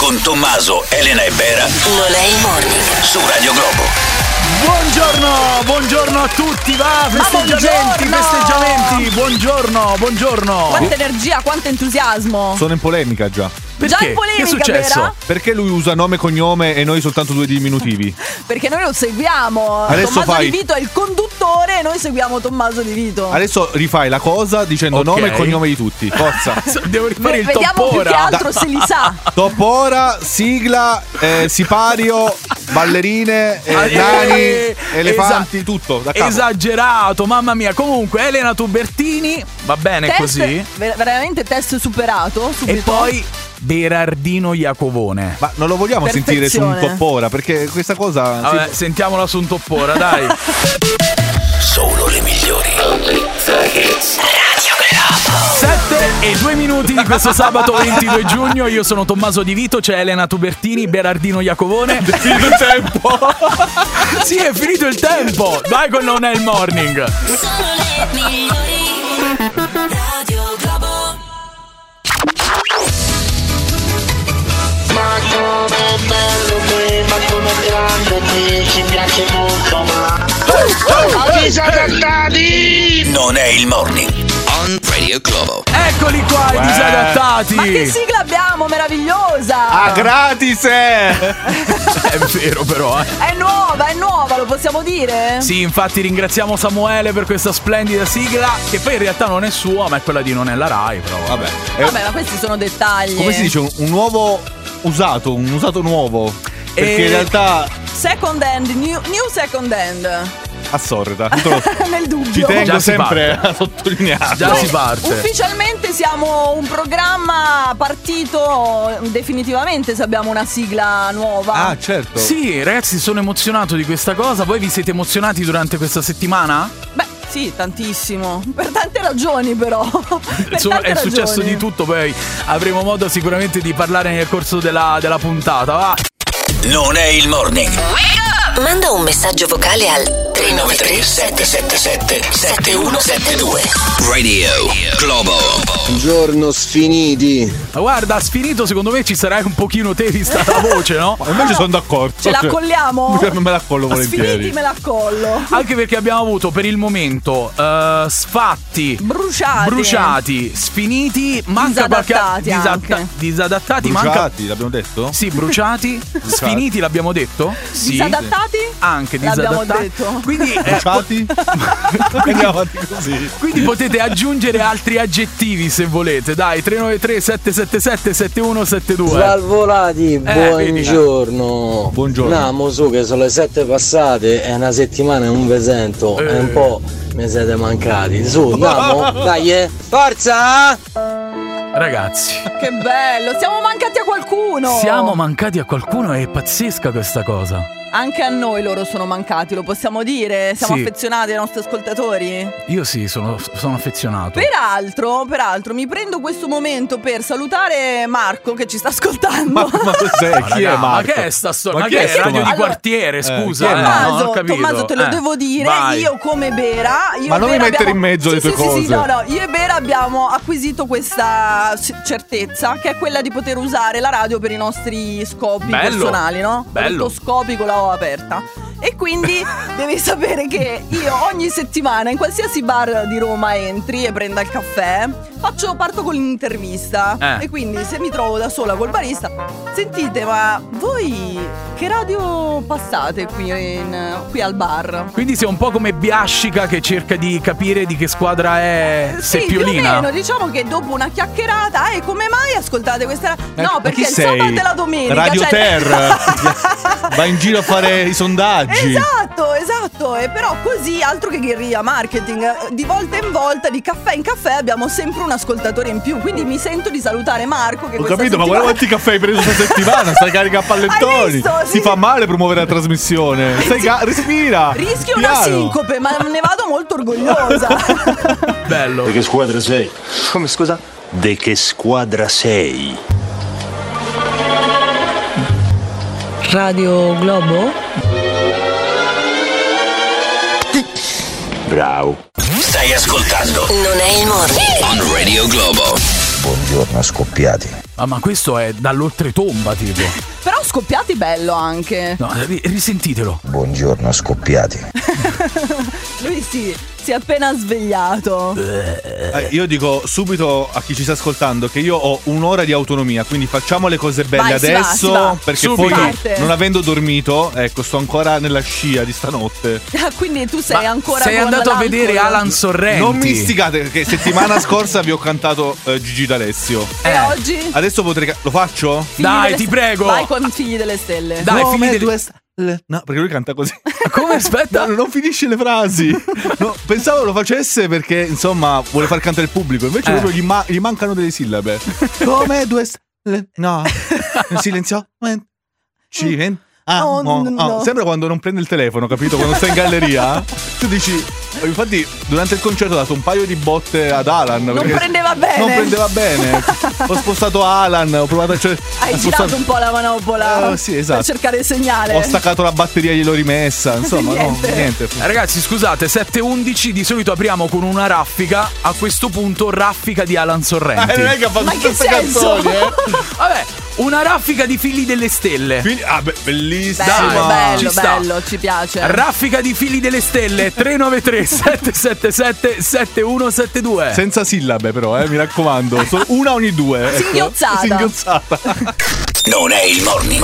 Con Tommaso, Elena e Bera. Non è il morning. Su Radio Globo. Buongiorno a tutti, va, festeggiamenti, buongiorno. Quanta energia, quanto entusiasmo. Sono in polemica già. Perché? Già in polemica, che è successo? Bera? Perché lui usa nome e cognome e noi soltanto due diminutivi? Perché noi lo seguiamo. Adesso Tommaso fai... Di Vito è il conduttore e noi seguiamo Tommaso Di Vito. Adesso rifai la cosa dicendo nome e cognome di tutti. Forza. Devo rifare il top ora. Vediamo più che altro se li sa. Top ora, sigla, sipario, ballerine, nani, elefanti, tutto da capo. Esagerato, mamma mia. Comunque Elena Tubertini, va bene test, così. Veramente test superato subito. E poi Berardino Iacovone. Ma non lo vogliamo sentire su un top ora? Perché questa cosa... Vabbè, sentiamola su un top ora, dai. Solo le migliori. Radio Globo. 7:02 di questo sabato 22 giugno. Io sono Tommaso Di Vito, c'è Elena Tubertini, Berardino Iacovone. È finito il tempo. Sì, è finito il tempo. Vai con Non è il morning. Sono le migliori. Radio Globo. Ma come bello qui, ma come grande qui, ci piace molto, ma avvisi adattati! Non è il morning. On Radio Globo. Eccoli qua, i disadattati. Ma che sigla abbiamo, meravigliosa! Ah, gratis! È vero però, È nuova, lo possiamo dire? Sì, infatti ringraziamo Samuele per questa splendida sigla, che poi in realtà non è sua, ma è quella di Non è la Rai, però Vabbè, ma questi sono dettagli. come si dice? Un nuovo usato, un usato nuovo. Perché in realtà... Second hand, new second hand. Assorda. Nel dubbio. Ci tengo Già si sempre a sottolineare. già si parte. Ufficialmente siamo un programma partito definitivamente se abbiamo una sigla nuova. Ah, certo. Sì, ragazzi, sono emozionato di questa cosa. Voi vi siete emozionati durante questa settimana? Beh, sì, tantissimo. Per tante ragioni, però. Insomma, è successo di tutto. Poi avremo modo sicuramente di parlare nel corso della puntata. Va. Non è il morning. Manda un messaggio vocale al 393 777 7172. Radio Globo. Buongiorno sfiniti. Ma guarda, sfinito, secondo me ci sarai un pochino te vista la voce, no? Invece sono d'accordo. Ce la accolliamo? Me la accollo volentieri. Sfiniti me la accollo. Anche perché abbiamo avuto per il momento sfatti, bruciati, sfiniti, manca Disadattati qualche disadattati, Bruciati, l'abbiamo detto? Sì, bruciati, sfiniti l'abbiamo detto? Sì. Disadattati? Anche L'abbiamo disadattati. detto. Quindi Bruciati? Andiamo avanti così. Quindi potete aggiungere altri aggettivi se volete. Dai, 393 777 7172. Svalvolati, buongiorno. Buongiorno. Andiamo su che sono le 7 passate, è una settimana e non ve sento, è un po' mi siete mancati. Su, andiamo, dai, forza! Ragazzi, Che bello, siamo mancati a qualcuno. siamo mancati a qualcuno, è pazzesca questa cosa. Anche a noi loro sono mancati, lo possiamo dire? Siamo Sì. affezionati ai nostri ascoltatori? Io sì, sono affezionato. Peraltro, mi prendo questo momento per salutare Marco che ci sta ascoltando. Ma cos'è? Chi è Raga, Marco? Ma che è sta storia? Ma chi che è è sto radio di Marco? quartiere, scusa. chi è No, non ho Tommaso, capito. Tommaso, te lo devo dire, Vai. io come Bera Ma non mi mettere in mezzo le tue cose. Sì, no, io e Bera abbiamo acquisito questa certezza, che è quella di poter usare la radio per i nostri scopi personali, no? Bello. Tutto scopi con la O aperta. E quindi devi sapere che io ogni settimana in qualsiasi bar di Roma entri e prenda il caffè, parto con l'intervista. E quindi se mi trovo da sola col barista, sentite, ma voi che radio passate qui al bar? Quindi sei un po' come Biascica che cerca di capire di che squadra è Seppiolina. Sì, più o meno, diciamo che dopo una chiacchierata, come mai ascoltate questa no, perché chi il sei? sabato e la domenica Radio Terra. Va in giro a fare i sondaggi. Esatto, e però così, altro che guerriglia marketing, di volta in volta, di caffè in caffè abbiamo sempre un ascoltatore in più, quindi mi sento di salutare Marco che Ho questa capito, ma settimana... guarda quanti caffè hai preso questa settimana. Stai carica a pallettoni. Hai visto? Sì. Si fa male promuovere la trasmissione. Respira. Rischio una Piano. sincope, ma ne vado molto orgogliosa. Bello. Di che squadra sei? Come scusa? Di che squadra sei? Radio Globo? Bravo. Stai ascoltando Non è il morning. On Radio Globo. Buongiorno scoppiati. Ma questo è dall'oltretomba, tipo. Però Scoppiati bello anche. No, risentitelo. Buongiorno scoppiati. Lui si è appena svegliato. Io dico subito a chi ci sta ascoltando che io ho un'ora di autonomia, quindi facciamo le cose belle adesso, si va. perché Subito. poi non avendo dormito, ecco, sto ancora nella scia di stanotte. Quindi tu sei ancora sei andato a vedere Alan Sorrenti. Non mi stigate, perché settimana scorsa vi ho cantato Gigi D'Alessio. E oggi? Adesso potrei... Lo faccio? Dai, ti prego. Vai con Figli delle Stelle. Dai, Figli delle... No, perché lui canta così. Come? Aspetta. No, non finisce le frasi. No, pensavo lo facesse perché, insomma, vuole far cantare il pubblico. Invece proprio gli mancano delle sillabe. Come 2 stelle. No. Silenzio. No. Sembra quando non prende il telefono, capito? Quando stai in galleria. Tu dici... Infatti durante il concerto ho dato un paio di botte ad Alan. Non prendeva bene. Ho spostato Alan. Ho provato a... Hai girato un po' la manopola. Sì, esatto. Per cercare il segnale. Ho staccato la batteria e gliel'ho rimessa. Insomma, niente. Ragazzi, scusate, 7:11 di solito apriamo con una raffica. A questo punto raffica di Alan Sorrenti. Non è che ha fatto queste canzoni, Vabbè, una raffica di Figli delle Stelle. Bellissimo. Bello, ci piace. Raffica di Figli delle Stelle. 393 777 7172. Senza sillabe però, mi raccomando. Solo una ogni 2. Singhiozzata. Non è il morning.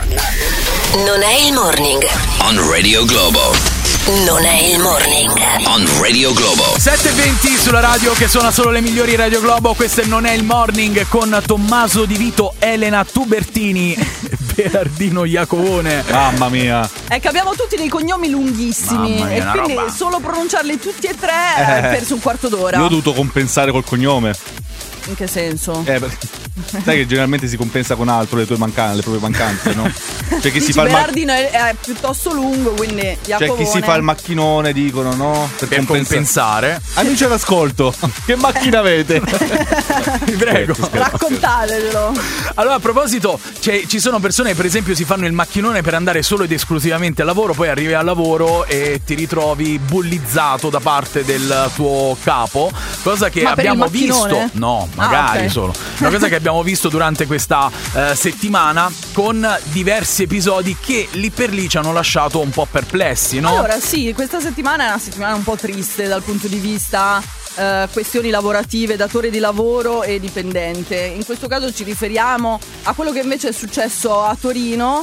Non è il morning. On Radio Globo. Non è il morning. On Radio Globo. 7:20 sulla radio che suona solo le migliori Radio Globo. Questo è Non è il morning con Tommaso Di Vito, Elena Tubertini, Berardino Iacovone. Mamma mia. È che abbiamo tutti dei cognomi lunghissimi. Mamma mia, e una quindi roba. stroncciarli tutti e tre hai perso un quarto d'ora. Io ho dovuto compensare col cognome. In che senso? Sai che generalmente si compensa con altro le proprie mancanze, no? Cioè chi si fa Berardino è piuttosto lungo, quindi Cioè chi si fa il macchinone, dicono, no? Per compensare. Amici all'ascolto, che macchina avete? Vi prego. Raccontatelo. Allora, a proposito, ci sono persone che per esempio si fanno il macchinone per andare solo ed esclusivamente al lavoro, poi arrivi al lavoro e ti ritrovi bullizzato da parte del tuo capo, cosa che abbiamo visto. No, magari okay. Solo. Una cosa che abbiamo visto durante questa settimana con diversi episodi che lì per lì ci hanno lasciato un po' perplessi, no? Allora sì, questa settimana è una settimana un po' triste dal punto di vista questioni lavorative, datore di lavoro e dipendente. In questo caso ci riferiamo a quello che invece è successo a Torino.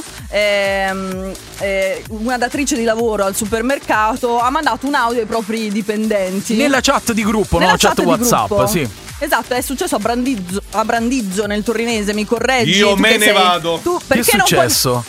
Una datrice di lavoro al supermercato ha mandato un audio ai propri dipendenti nella chat di gruppo, nella no? Chat WhatsApp, gruppo. sì. Esatto, è successo a Brandizzo nel torinese, mi correggi? Io me ne vado. Tu, Che è successo?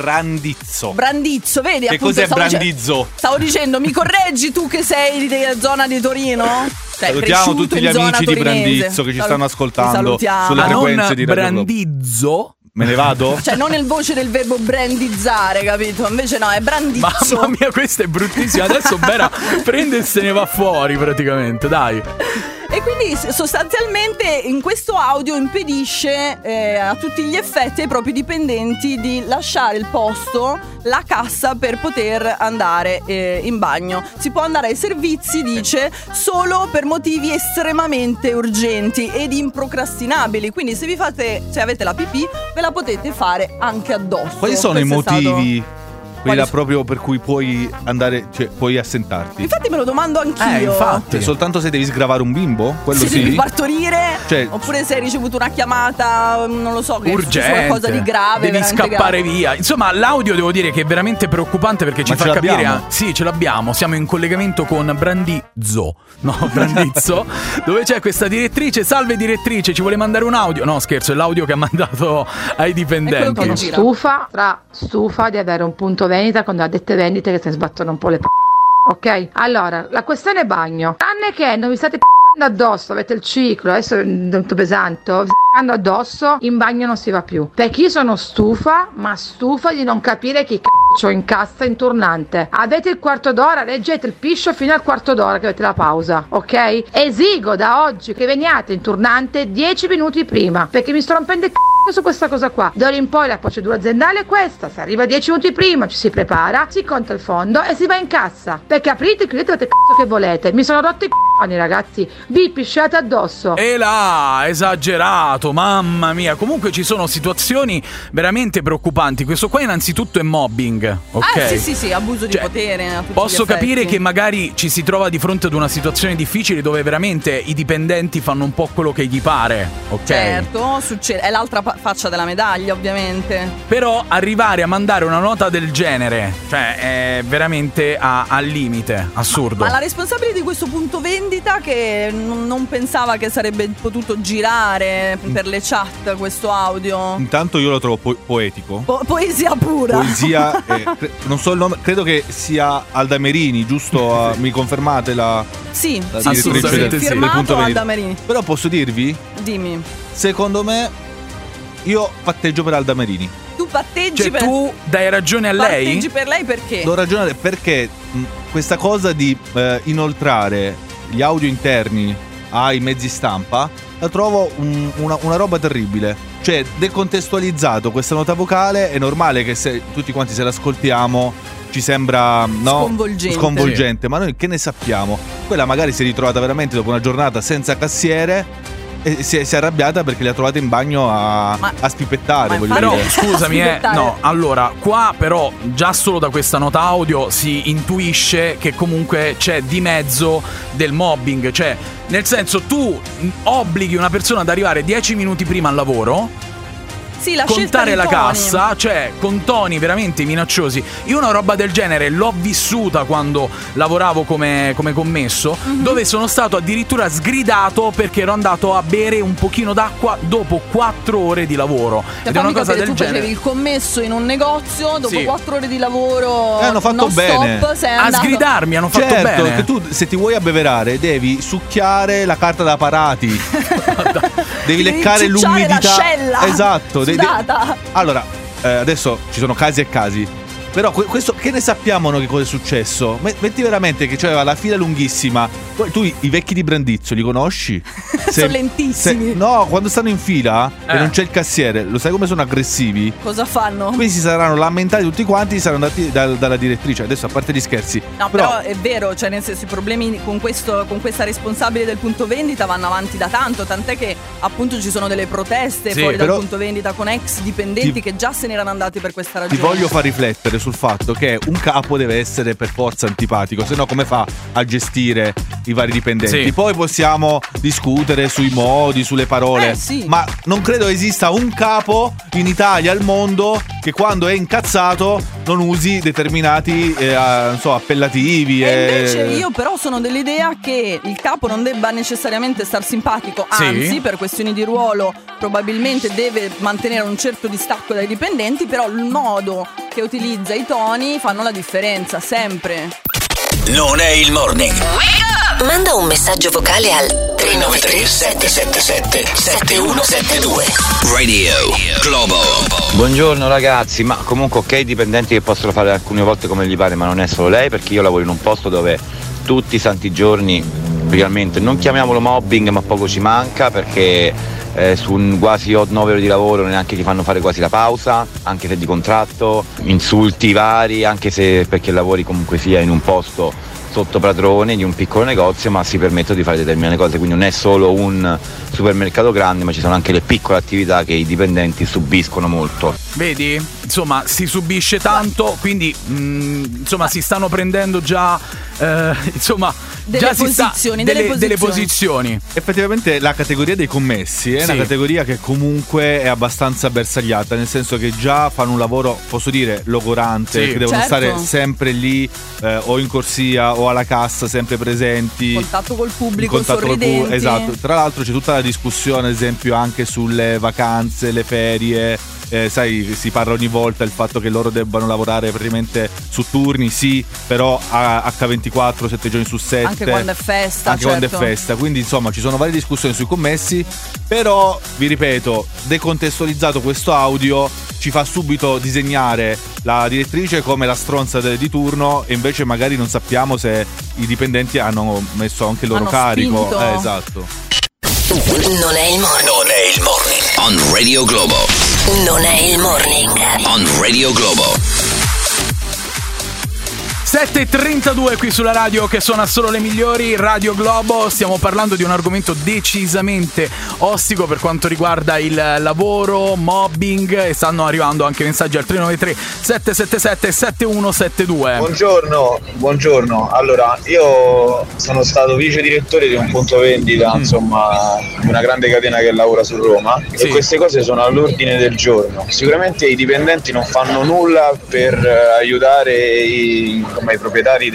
Brandizzo, vedi? Che appunto, cos'è Brandizzo? Stavo dicendo, mi correggi tu che sei della zona di Torino? Salutiamo tutti gli amici di Brandizzo che ci stanno ascoltando sulle frequenze di Radio Brandizzo? Me ne vado? Cioè non il voce del verbo brandizzare, capito? Invece no, è Brandizzo. Mamma mia, questa è bruttissima. Adesso Bera prende e se ne va fuori praticamente, dai. E quindi sostanzialmente in questo audio impedisce a tutti gli effetti ai propri dipendenti di lasciare il posto, la cassa, per poter andare in bagno. Si può andare ai servizi, dice, solo per motivi estremamente urgenti ed improcrastinabili. Quindi se avete la pipì, ve la potete fare anche addosso. Quali sono i motivi? Quella Quali proprio per cui puoi andare, cioè puoi assentarti. Infatti me lo domando anch'io. Infatti. Cioè, soltanto se devi sgravare un bimbo? Quello se sì. devi partorire, Cioè, oppure se hai ricevuto una chiamata, non lo so, che urgente, è qualcosa di grave, devi scappare grave. via. Insomma, l'audio devo dire che è veramente preoccupante perché ci Ma fa ce capire. l'abbiamo? Sì, ce l'abbiamo. Siamo in collegamento con Brandizzo. No, Brandizzo. Dove c'è questa direttrice. Salve direttrice, ci vuole mandare un audio? No, scherzo, è l'audio che ha mandato ai dipendenti. Sono stufa di avere un punto vendita con dette vendite che si sbattono un po' le ok? Allora, la questione bagno, tranne che non vi state addosso, avete il ciclo, adesso è molto pesante, addosso, in bagno non si va più, perché io sono stufa di non capire chi c'ho in cassa in turnante. Avete il quarto d'ora, leggete il piscio fino al quarto d'ora che avete la pausa, ok? Esigo da oggi che veniate in turnante 10 minuti prima, perché mi sto rompendo il su questa cosa qua. D'ora in poi la procedura aziendale è questa: se arriva 10 minuti prima ci si prepara, si conta il fondo e si va in cassa, perché aprite e chiudete il che volete. Mi sono rotto i ragazzi, vi pisciate addosso. E là, esagerato, mamma mia. Comunque ci sono situazioni veramente preoccupanti. Questo qua innanzitutto è mobbing, ok? Sì, abuso di potere a tutti posso gli effetti. capire che magari ci si trova di fronte ad una situazione difficile dove veramente i dipendenti fanno un po' quello che gli pare, ok? Certo, succede, è l'altra faccia della medaglia, ovviamente. Però arrivare a mandare una nota del genere, cioè è veramente al limite, assurdo. Ma la responsabile di questo punto vendita che non pensava che sarebbe potuto girare per le chat questo audio. Intanto io lo trovo poetico. Poesia pura. Poesia, non so il nome, credo che sia Alda Merini, giusto? Mi confermate la Sì, direttrice firmato punto Alda Merini. Però posso dirvi? Dimmi. Secondo me io patteggio per Alda Merini. Tu patteggi per... tu dai ragione a lei? Patteggi per lei perché? Do ragione perché questa cosa di inoltrare gli audio interni ai mezzi stampa la trovo una roba terribile. Cioè, decontestualizzato questa nota vocale, è normale che se tutti quanti se l'ascoltiamo ci sembra sconvolgente, ma noi che ne sappiamo? Quella magari si è ritrovata veramente dopo una giornata senza cassiere e si è arrabbiata perché li ha trovati in bagno a spipettare. Però scusami, no, allora qua però già solo da questa nota audio si intuisce che comunque c'è di mezzo del mobbing. Cioè, nel senso, tu obblighi una persona ad arrivare 10 minuti prima al lavoro, sì, la contare la toni. cassa, cioè con toni veramente minacciosi. Io una roba del genere l'ho vissuta quando lavoravo come commesso, dove sono stato addirittura sgridato perché ero andato a bere un pochino d'acqua dopo 4 ore di lavoro. Ed è una cosa del tu genere. facevi il commesso in un negozio, dopo 4 ore di lavoro hanno fatto bene stop, sei andato... a sgridarmi, hanno fatto bene. Certo, che tu se ti vuoi abbeverare devi succhiare la carta da parati. Devi leccare l'umidità. L'ascella. Esatto. Sudata. Allora, adesso ci sono casi e casi. Però questo che ne sappiamo noi che cosa è successo? Metti veramente che c'aveva la fila lunghissima. Poi tu i vecchi di Brandizzo li conosci? Sono lentissimi. No, quando stanno in fila e non c'è il cassiere, lo sai come sono aggressivi? Cosa fanno? Quindi si saranno lamentati tutti quanti, saranno andati dalla direttrice. Adesso, a parte gli scherzi. No, però è vero, cioè nel senso i problemi con questa responsabile del punto vendita vanno avanti da tanto, tant'è che appunto ci sono delle proteste fuori dal punto vendita con ex dipendenti che già se n'erano andati per questa ragione. Ti voglio far riflettere sul fatto che un capo deve essere per forza antipatico, se no come fa a gestire i vari dipendenti? Sì. Poi possiamo discutere sui modi, sulle parole, sì. Ma non credo esista un capo in Italia, al mondo, che quando è incazzato non usi determinati appellativi. E invece io però sono dell'idea che il capo non debba necessariamente star simpatico, anzi per questioni di ruolo probabilmente deve mantenere un certo distacco dai dipendenti, però il modo che utilizza i toni fanno la differenza, sempre. Non è il morning. Manda un messaggio vocale al 393 777 7172. Radio Globo. Buongiorno ragazzi, ma comunque ok, i dipendenti che possono fare alcune volte come gli pare, ma non è solo lei, perché io lavoro in un posto dove tutti i santi giorni, realmente, non chiamiamolo mobbing, ma poco ci manca, perché su quasi 9 ore di lavoro neanche ti fanno fare quasi la pausa, anche se di contratto, insulti vari, anche se perché lavori comunque sia in un posto sotto padrone di un piccolo negozio, ma si permettono di fare determinate cose, quindi non è solo un supermercato grande, ma ci sono anche le piccole attività che i dipendenti subiscono molto. Vedi? Insomma, si subisce tanto, quindi insomma si stanno prendendo già delle posizioni. Effettivamente la categoria dei commessi è una categoria che comunque è abbastanza bersagliata, nel senso che già fanno un lavoro, posso dire, logorante, che devono stare sempre lì o in corsia o alla cassa, sempre presenti, contatto col pubblico, sorridenti. Esatto. Tra l'altro c'è tutta la discussione, ad esempio, anche sulle vacanze, le ferie. Sai, si parla ogni volta del fatto che loro debbano lavorare praticamente su turni, sì, però H24, 7 giorni su 7. Anche quando è festa. Quando è festa. Quindi insomma ci sono varie discussioni sui commessi. Però vi ripeto, decontestualizzato questo audio ci fa subito disegnare la direttrice come la stronza di turno, e invece magari non sappiamo se i dipendenti hanno messo anche il loro carico. Esatto. Non è il morning. Non è il morning. On Radio Globo. Non è il morning. On Radio Globo. 7:32 qui sulla radio che suona solo le migliori, Radio Globo. Stiamo parlando di un argomento decisamente ostico per quanto riguarda il lavoro, mobbing, e stanno arrivando anche messaggi al 393 777 7172. Buongiorno. Allora, io sono stato vice direttore di un punto vendita, insomma, una grande catena che lavora su Roma, e queste cose sono all'ordine del giorno. Sicuramente i dipendenti non fanno nulla per aiutare i proprietari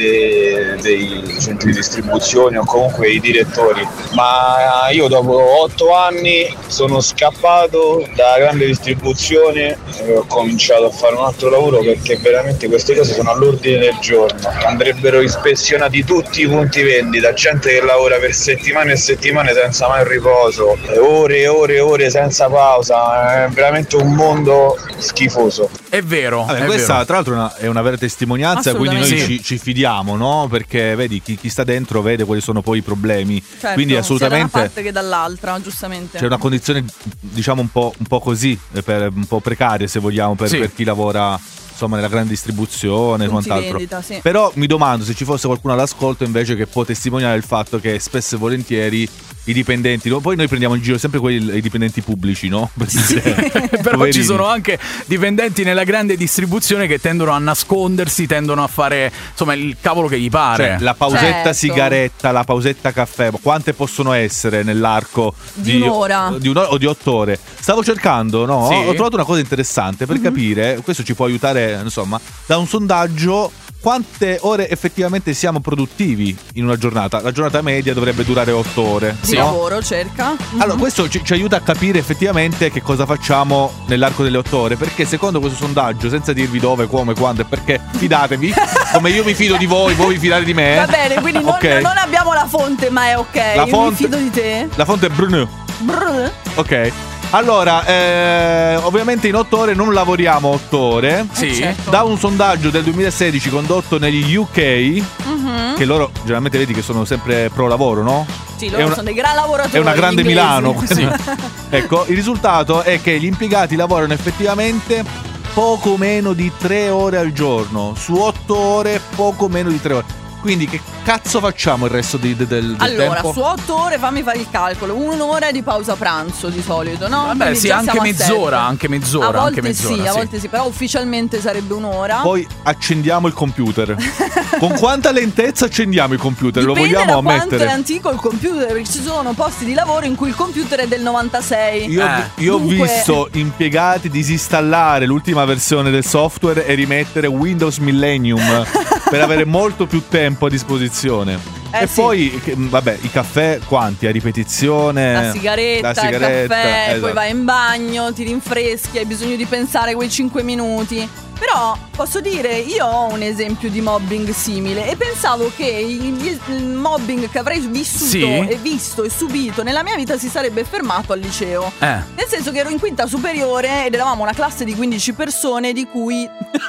dei centri di distribuzione o comunque i direttori, ma io dopo 8 anni sono scappato dalla grande distribuzione e ho cominciato a fare un altro lavoro, perché veramente queste cose sono all'ordine del giorno. Andrebbero ispezionati tutti i punti vendita, gente che lavora per settimane e settimane senza mai riposo, ore e ore e ore senza pausa, è veramente un mondo schifoso. È vero. Vabbè, è questa vero. tra l'altro è una vera testimonianza, quindi noi ci fidiamo, no? Perché vedi, chi sta dentro vede quali sono poi i problemi. Certo, quindi assolutamente sia da una parte che dall'altra, giustamente. c'è una condizione, diciamo, un po' così, un po' precaria, se vogliamo, per chi lavora, insomma, nella grande distribuzione e quant'altro. Vendita, sì. Però mi domando se ci fosse qualcuno all'ascolto invece che può testimoniare il fatto che spesso e volentieri i dipendenti, poi noi prendiamo in giro sempre i dipendenti pubblici, no? Per dire, però ci sono anche dipendenti nella grande distribuzione che tendono a nascondersi, tendono a fare, insomma, il cavolo che gli pare. Cioè, la pausetta sigaretta, la pausetta caffè, quante possono essere nell'arco di un'ora? Di un'ora o di 8 ore? Stavo cercando, no? Sì. Ho trovato una cosa interessante per capire, questo ci può aiutare, insomma, da un sondaggio, quante ore effettivamente siamo produttivi in una giornata. La giornata media dovrebbe durare 8 ore di lavoro, circa. Allora, questo ci aiuta a capire effettivamente che cosa facciamo nell'arco delle 8 ore, perché secondo questo sondaggio, senza dirvi dove, come, quando e perché, fidatevi, come io mi fido di voi vi fidate di me. Va bene, quindi non abbiamo la fonte, ma è ok. Io mi fido di te. La fonte è Bruno. Ok. Allora, ovviamente in 8 ore non lavoriamo 8 ore. Sì. Certo. Da un sondaggio del 2016 condotto negli UK, che loro generalmente vedi che sono sempre pro lavoro, no? Sì, loro sono dei gran lavoratori. È una grande inglesi. Milano. Sì. Ecco, il risultato è che gli impiegati lavorano effettivamente poco meno di 3 ore al giorno. Su 8 ore, poco meno di 3 ore. Quindi che cazzo facciamo il resto del tempo? Allora, su 8 ore fammi fare il calcolo. 1 ora di pausa pranzo di solito, no? Vabbè, Quindi sì, già anche siamo a mezz'ora, 7. anche mezz'ora. A volte anche mezz'ora, a volte sì, però ufficialmente sarebbe un'ora. Poi accendiamo il computer. Con quanta lentezza accendiamo il computer? Dipende Lo vogliamo da ammettere? quanto è antico il computer, perché ci sono posti di lavoro in cui il computer è del 96. Io ho visto impiegati disinstallare l'ultima versione del software e rimettere Windows Millennium per avere molto più tempo a disposizione. E sì. poi, vabbè, i caffè quanti? A ripetizione? La sigaretta, il caffè, esatto. poi vai in bagno, ti rinfreschi, hai bisogno di pensare quei 5 minuti. Però posso dire, io ho un esempio di mobbing simile e pensavo che il mobbing che avrei vissuto e visto e subito nella mia vita si sarebbe fermato al liceo. Nel senso che ero in quinta superiore ed eravamo una classe di 15 persone, di cui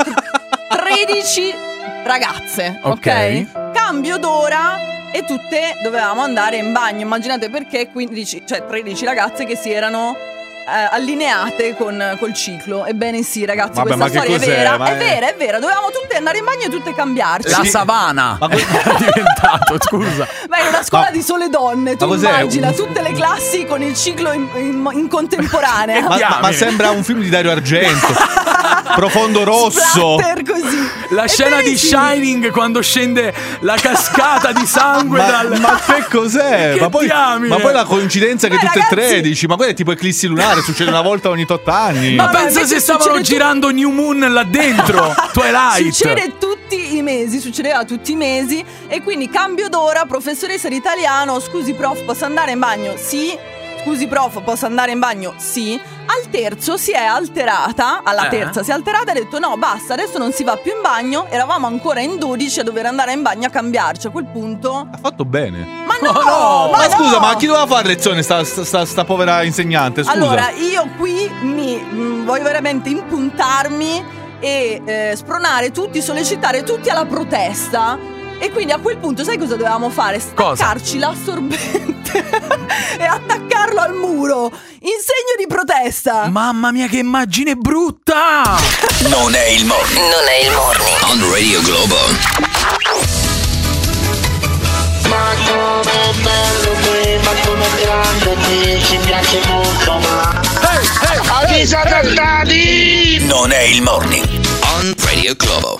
13 ragazze, ok? Cambio d'ora e tutte dovevamo andare in bagno. Immaginate perché 13 ragazze che si erano allineate col ciclo. Ebbene sì, ragazzi, vabbè, questa storia è vera. È vera. Dovevamo tutte andare in bagno e tutte cambiarci. La savana è diventato, scusa. Ma è una scuola di sole donne. Tu cos'è? immagina tutte le classi con il ciclo in contemporanea. Ma sembra un film di Dario Argento. Profondo rosso. Splatter così. La scena di Shining quando scende la cascata di sangue ma che cos'è? Ma poi la coincidenza che tutte e 13. Ma quello è tipo eclissi lunare, succede una volta ogni 8 anni. Ma pensa se stavano girando New Moon là dentro. Twilight. Succedeva tutti i mesi. E quindi cambio d'ora, professoressa di italiano. Scusi prof, posso andare in bagno? Sì. Scusi prof, posso andare in bagno? Sì. Al terzo si è alterata. Alla terza si è alterata e ha detto no, basta, adesso non si va più in bagno. Eravamo ancora in 12 a dover andare in bagno a cambiarci. A quel punto ha fatto bene. Ma no, ma scusa, ma chi doveva fare lezione sta povera insegnante? Scusa. Allora, io qui voglio veramente impuntarmi e spronare tutti, sollecitare tutti alla protesta. E quindi a quel punto sai cosa dovevamo fare? Staccarci l'assorbente e attaccarlo al muro in segno di protesta. Mamma mia, che immagine brutta! Non è il morning. Non è il morning. On Radio Globo. com'è bello qui, ma com'è grande qui, ci piace molto ma avvisa trattati. Non è il morning on Radio Globo.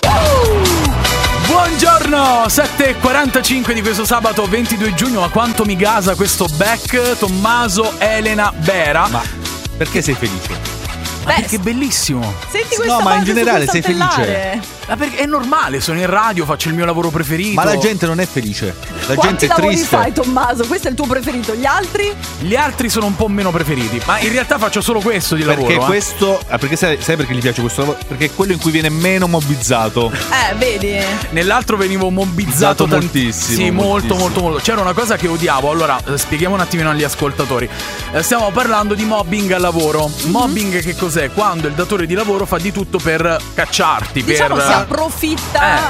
Buongiorno, 7:45 di questo sabato 22 giugno. Ma quanto mi gasa questo back, Tommaso Elena Bera. Ma perché sei felice? Perché è bellissimo. Senti questa No, ma in base generale su sei cui felice? saltellare. Ma perché è normale, sono in radio, faccio il mio lavoro preferito. Ma la gente non è felice. La Quanti gente è lavori triste. fai, Tommaso? Questo è il tuo preferito. Gli altri? Gli altri sono un po' meno preferiti, ma in realtà faccio solo questo di lavoro. Perché questo. Perché sai perché gli piace questo lavoro? Perché è quello in cui viene meno mobbizzato. Vedi? Nell'altro venivo mobizzato moltissimo. Sì, moltissimo. molto. C'era una cosa che odiavo. Allora, spieghiamo un attimino agli ascoltatori. Stiamo parlando di mobbing al lavoro. Mobbing che cos'è? Quando il datore di lavoro fa di tutto per cacciarti, Diciamo per si approfitta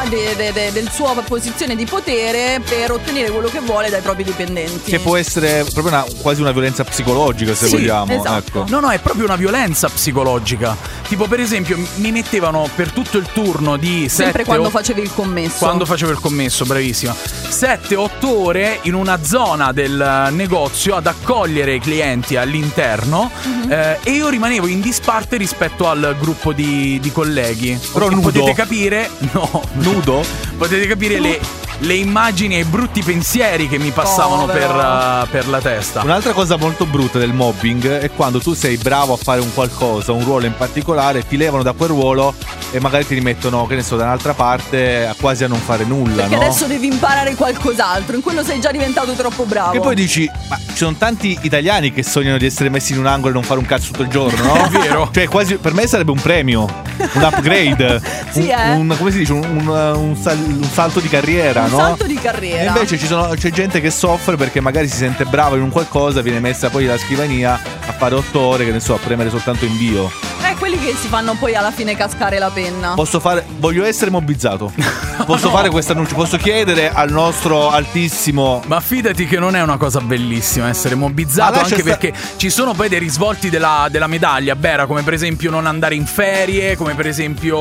del sua posizione di potere per ottenere quello che vuole dai propri dipendenti. Che può essere proprio quasi una violenza psicologica, se Sì, vogliamo. esatto. Ecco. No, è proprio una violenza psicologica. Tipo, per esempio, mi mettevano per tutto il turno di 7 Sempre quando facevi il commesso. Quando facevo il commesso, bravissima. 7-8 ore in una zona del negozio ad accogliere i clienti all'interno e io rimanevo in disparte rispetto al gruppo di colleghi. Però nudo. Potete capire? No. Nudo? Potete capire le immagini e i brutti pensieri che mi passavano per la testa. Un'altra cosa molto brutta del mobbing è quando tu sei bravo a fare un qualcosa, un ruolo in particolare, ti levano da quel ruolo e magari ti rimettono, che ne so, da un'altra parte quasi a non fare nulla. Perché no? adesso devi imparare qualcos'altro. In quello sei già diventato troppo bravo. E poi dici, ma ci sono tanti italiani che sognano di essere messi in un angolo e non fare un cazzo tutto il giorno, no? È vero. Cioè quasi, per me sarebbe un premio, un upgrade. Sì, come si dice? Un salto di carriera, un no? salto di carriera. E invece c'è gente che soffre perché magari si sente brava in un qualcosa, viene messa poi alla scrivania a fare 8 ore, che ne so, a premere soltanto invio. Quelli che si fanno poi alla fine cascare la penna. Voglio essere mobbizzato. Posso fare questo annuncio? Posso chiedere al nostro altissimo. Ma fidati che non è una cosa bellissima essere mobbizzato, anche perché ci sono poi dei risvolti della medaglia, Bera, come per esempio non andare in ferie, come per esempio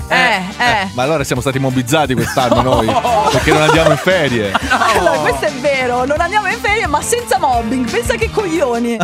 Ma allora siamo stati mobbizzati quest'anno noi, perché non andiamo in ferie. Allora, questo è vero, non andiamo in ferie ma senza mobbing. Pensa che coglioni.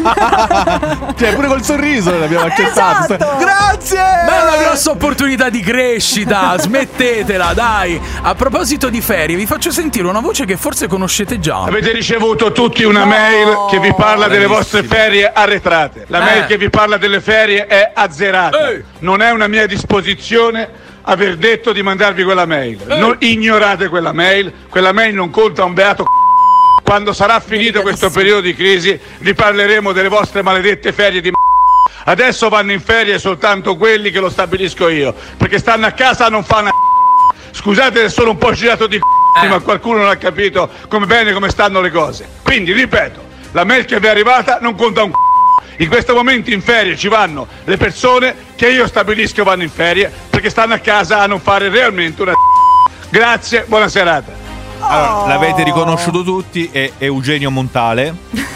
Cioè pure col sorriso l'abbiamo accettato. Esatto. Grazie. Ma è una grossa opportunità di crescita, smettetela, dai. A proposito di ferie, vi faccio sentire una voce che forse conoscete già. Avete ricevuto tutti una mail che vi parla delle vostre ferie arretrate. La mail che vi parla delle ferie è azzerata. Non è una mia disposizione aver detto di mandarvi quella mail. Non ignorate quella mail non conta un beato. Quando sarà finito questo periodo di crisi vi parleremo delle vostre maledette ferie di Adesso vanno in ferie soltanto quelli che lo stabilisco io, perché stanno a casa non fanno Scusate se sono un po' girato di ma qualcuno non ha capito come stanno le cose. Quindi ripeto, la mail che vi è arrivata non conta un In questo momento in ferie ci vanno le persone che io stabilisco vanno in ferie perché stanno a casa a non fare realmente una Grazie, buona serata. Allora, l'avete riconosciuto tutti, è Eugenio Montale.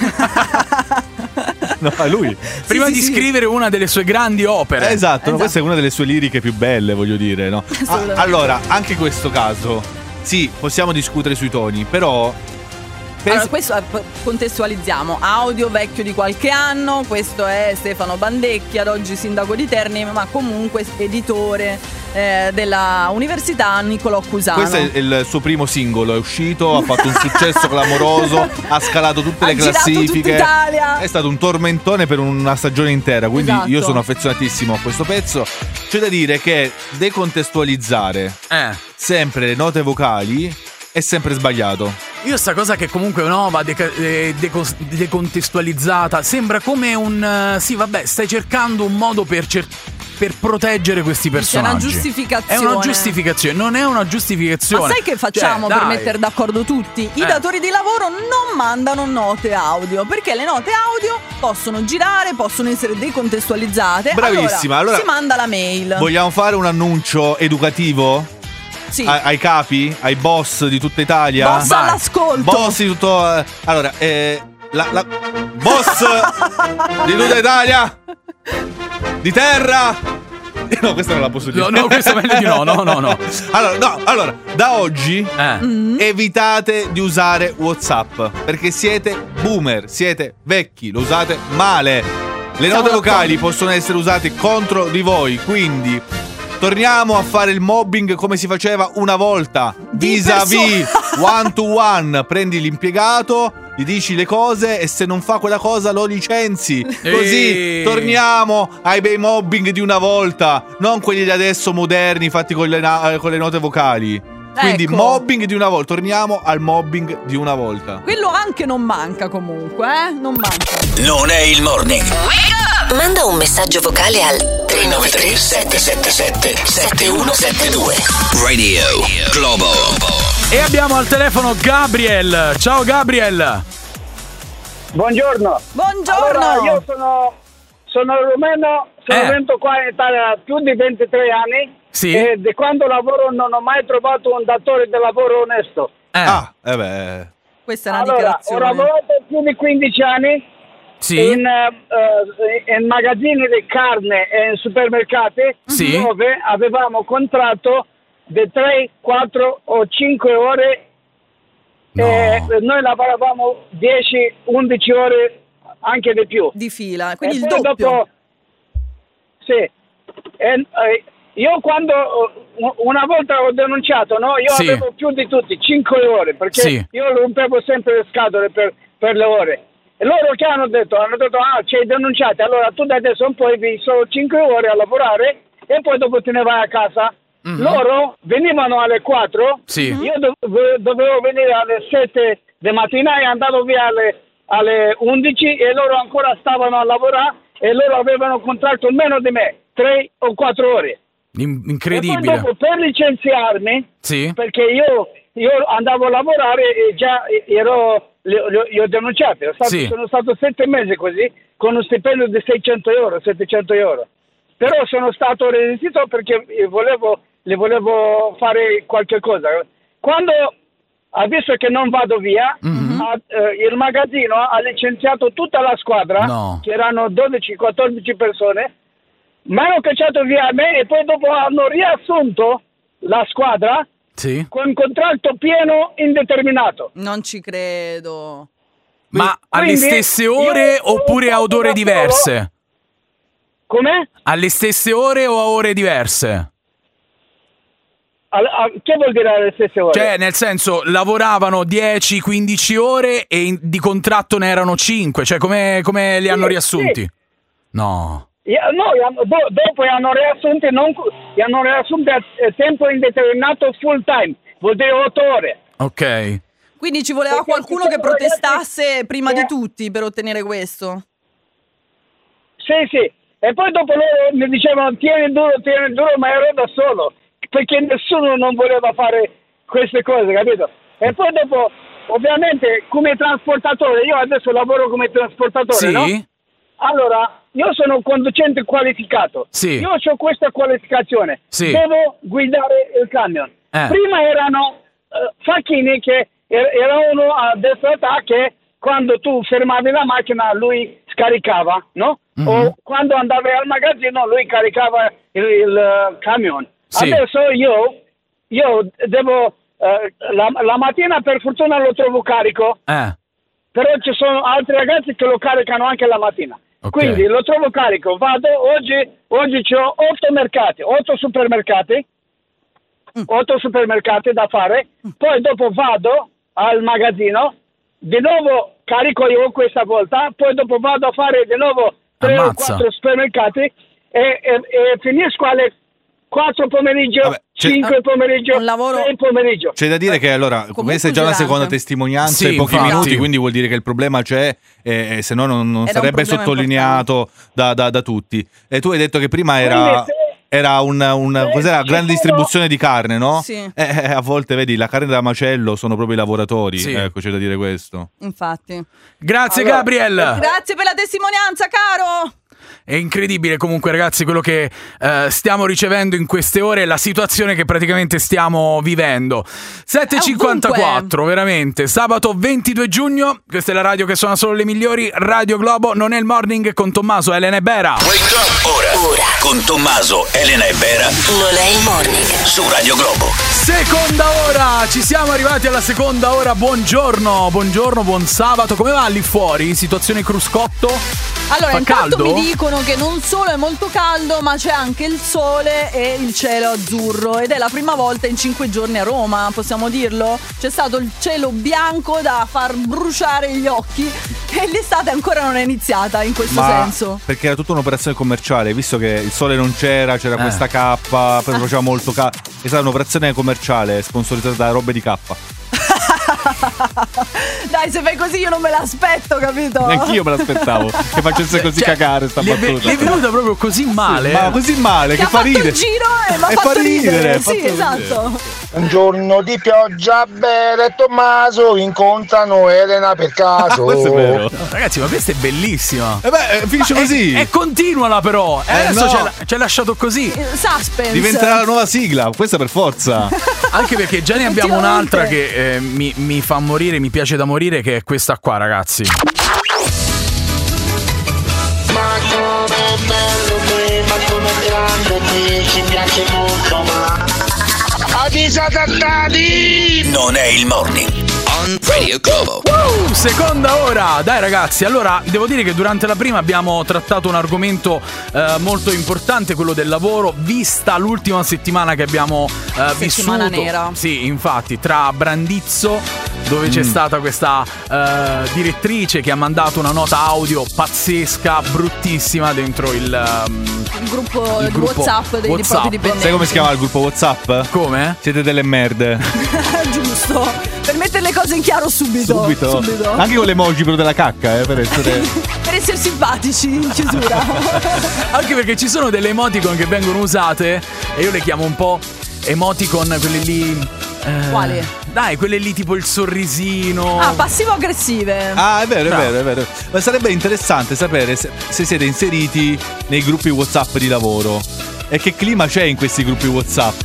No, è lui. Prima di scrivere una delle sue grandi opere. Esatto. Questa è una delle sue liriche più belle, voglio dire, no? Allora, anche questo caso, sì, possiamo discutere sui toni, però allora, questo contestualizziamo. Audio vecchio di qualche anno. Questo è Stefano Bandecchi, ad oggi sindaco di Terni, ma comunque editore della Università Niccolò Cusano. Questo è il suo primo singolo, è uscito, ha fatto un successo clamoroso, ha scalato tutte le classifiche. È stato un tormentone per una stagione intera, quindi io sono affezionatissimo a questo pezzo. C'è da dire che decontestualizzare sempre le note vocali è sempre sbagliato. Io sta cosa che comunque va decontestualizzata sembra come un sì vabbè, stai cercando un modo per proteggere questi personaggi. È una giustificazione. È una giustificazione, non è una giustificazione. Ma sai che facciamo per mettere d'accordo tutti? I datori di lavoro non mandano note audio, perché le note audio possono girare, possono essere decontestualizzate. Bravissima. Allora si manda la mail. Vogliamo fare un annuncio educativo? Sì. Ai capi, ai boss di tutta Italia. Boss all'ascolto. Boss di tutto. Allora, la boss di tutta Italia, di terra, No, questa non la posso dire. No, questo meglio di no. Allora, da oggi evitate di usare WhatsApp, perché siete boomer, siete vecchi, lo usate male. Le note vocali possono essere usate contro di voi, quindi torniamo a fare il mobbing come si faceva una volta, vis-à-vis, one to one. Prendi l'impiegato, gli dici le cose e se non fa quella cosa lo licenzi. Così torniamo ai bei mobbing di una volta, non quelli di adesso moderni fatti con le note vocali. Quindi mobbing di una volta, torniamo al mobbing di una volta. Quello anche non manca comunque, non manca. Non è il morning. Manda un messaggio vocale al 393 777 7172. Radio Globo. E abbiamo al telefono Gabriel. Ciao Gabriel. Buongiorno. Allora, io sono rumeno, venuto qua in Italia più di 23 anni. Sì. E di quando lavoro non ho mai trovato un datore di lavoro onesto. Questa è una dichiarazione. Ho lavorato più di 15 anni in magazzini di carne e in supermercati dove avevamo contratto di 3, 4 o 5 ore e noi lavoravamo 10, 11 ore anche di più. Di fila, quindi il doppio. Dopo, io quando una volta ho denunciato, io avevo più di tutti, 5 ore, perché io rompevo sempre le scatole per le ore. E loro che hanno detto ci hai denunciato, allora tu da adesso non puoi solo 5 ore a lavorare e poi dopo te ne vai a casa. Loro venivano alle 4, io dovevo venire alle 7 di mattina e andavo via alle 11 e loro ancora stavano a lavorare e loro avevano contratto meno di me, 3 o 4 ore. Incredibile. E poi dopo per licenziarmi, perché io andavo a lavorare e già li ho denunciati. Sono stato 7 mesi così, con uno stipendio di 600 euro, 700 euro. Però sono stato resistito perché le volevo fare qualche cosa. Quando ha visto che non vado via, il magazzino ha licenziato tutta la squadra, che erano 12-14 persone, mi hanno cacciato via me e poi dopo hanno riassunto la squadra con contratto pieno indeterminato. Non ci credo. Ma alle stesse ore oppure a ore diverse? Come? Alle stesse ore o a ore diverse? Che vuol dire alle stesse ore? Cioè, nel senso, lavoravano 10-15 ore e di contratto ne erano 5. Cioè, come li hanno riassunti? No. Dopo hanno riassunti a tempo indeterminato full time, vuol dire 8 ore. Ok. Quindi ci voleva qualcuno che protestasse prima di tutti per ottenere questo. Sì. E poi dopo loro mi dicevano tieni duro, ma ero da solo, perché nessuno non voleva fare queste cose, capito? E poi dopo, ovviamente, come trasportatore, io adesso lavoro come trasportatore, no? Allora, io sono un conducente qualificato. Io ho questa qualificazione. Devo guidare il camion. Prima erano facchini che era uno a destra che quando tu fermavi la macchina lui scaricava, no? O quando andavi al magazzino lui caricava il camion. Adesso io devo la mattina per fortuna lo trovo carico. Però ci sono altri ragazzi che lo caricano anche la mattina. Quindi lo trovo carico, vado, oggi c'ho 8 supermercati da fare, poi dopo vado al magazzino, di nuovo carico io questa volta, poi dopo vado a fare di nuovo 3 o 4 supermercati e finisco alle 4 pomeriggio, 5 pomeriggio, 6 pomeriggio. C'è da dire che allora questa è già una seconda testimonianza in pochi minuti, quindi vuol dire che il problema c'è, se no non sarebbe sottolineato da tutti. E tu hai detto che prima era una cos'era? Grande distribuzione di carne, no? A volte vedi la carne da macello sono proprio i lavoratori. Ecco, c'è da dire questo. Infatti. Grazie Gabriel. Grazie per la testimonianza, caro. È incredibile comunque, ragazzi, quello che stiamo ricevendo in queste ore, la situazione che praticamente stiamo vivendo. 7.54, veramente. Sabato 22 giugno, questa è la radio che suona solo le migliori, Radio Globo, non è il morning con Tommaso, Elena e Bera. Wake up! Ora con Tommaso, Elena e Bera. Non è il morning. Su Radio Globo. Seconda ora, ci siamo arrivati alla seconda ora. Buongiorno, buon sabato. Come va lì fuori? Situazione cruscotto? Allora, fa intanto caldo? mi dicono che non solo è molto caldo, ma c'è anche il sole e il cielo azzurro. Ed è la prima volta in 5 giorni a Roma, possiamo dirlo? C'è stato il cielo bianco da far bruciare gli occhi e l'estate ancora non è iniziata in questo senso. Perché era tutta un'operazione commerciale, visto che il sole non c'era questa K, poi faceva molto caldo. È stata un'operazione commerciale sponsorizzata da robe di K. Dai, se fai così io non me l'aspetto, capito? Neanch'io me l'aspettavo che facesse così cagare sta battuta. È venuta proprio così male. Sì, ma così male che fa ridere. Il giro e mi ha fatto ridere. Sì, esatto. Un giorno di pioggia, Bera e Tommaso incontrano Elena per caso. Questo è vero. Ragazzi, ma questa è bellissima. Finisce così. E continuala però. Adesso no. ci hai lasciato così. Suspense. Diventerà la nuova sigla, questa per forza. Anche perché già ne abbiamo un'altra che mi fa morire, mi piace da morire, che è questa qua, ragazzi. Ma come bello te, ma come grande te, ci piace molto, ma disadattati! Non è il morning. On Radio Globo. Seconda ora. Dai ragazzi, allora devo dire che durante la prima abbiamo trattato un argomento molto importante, quello del lavoro, vista l'ultima settimana che abbiamo settimana vissuto. nera. Sì, infatti, tra Brandizzo, dove c'è stata questa direttrice che ha mandato una nota audio pazzesca, bruttissima, dentro il gruppo WhatsApp dei nipoti dipendenti. Sai come si chiama il gruppo WhatsApp? Come? Siete delle merde. Giusto, per mettere le cose in chiaro subito. Anche con le emoji però della cacca, per essere per essere simpatici in chiusura. Anche perché ci sono delle emoticon che vengono usate e io le chiamo un po' emoticon, quelle lì. Quali? Dai, quelle lì tipo il sorrisino. Passivo-aggressive. È vero. Ma sarebbe interessante sapere se siete inseriti nei gruppi WhatsApp di lavoro. E che clima c'è in questi gruppi WhatsApp?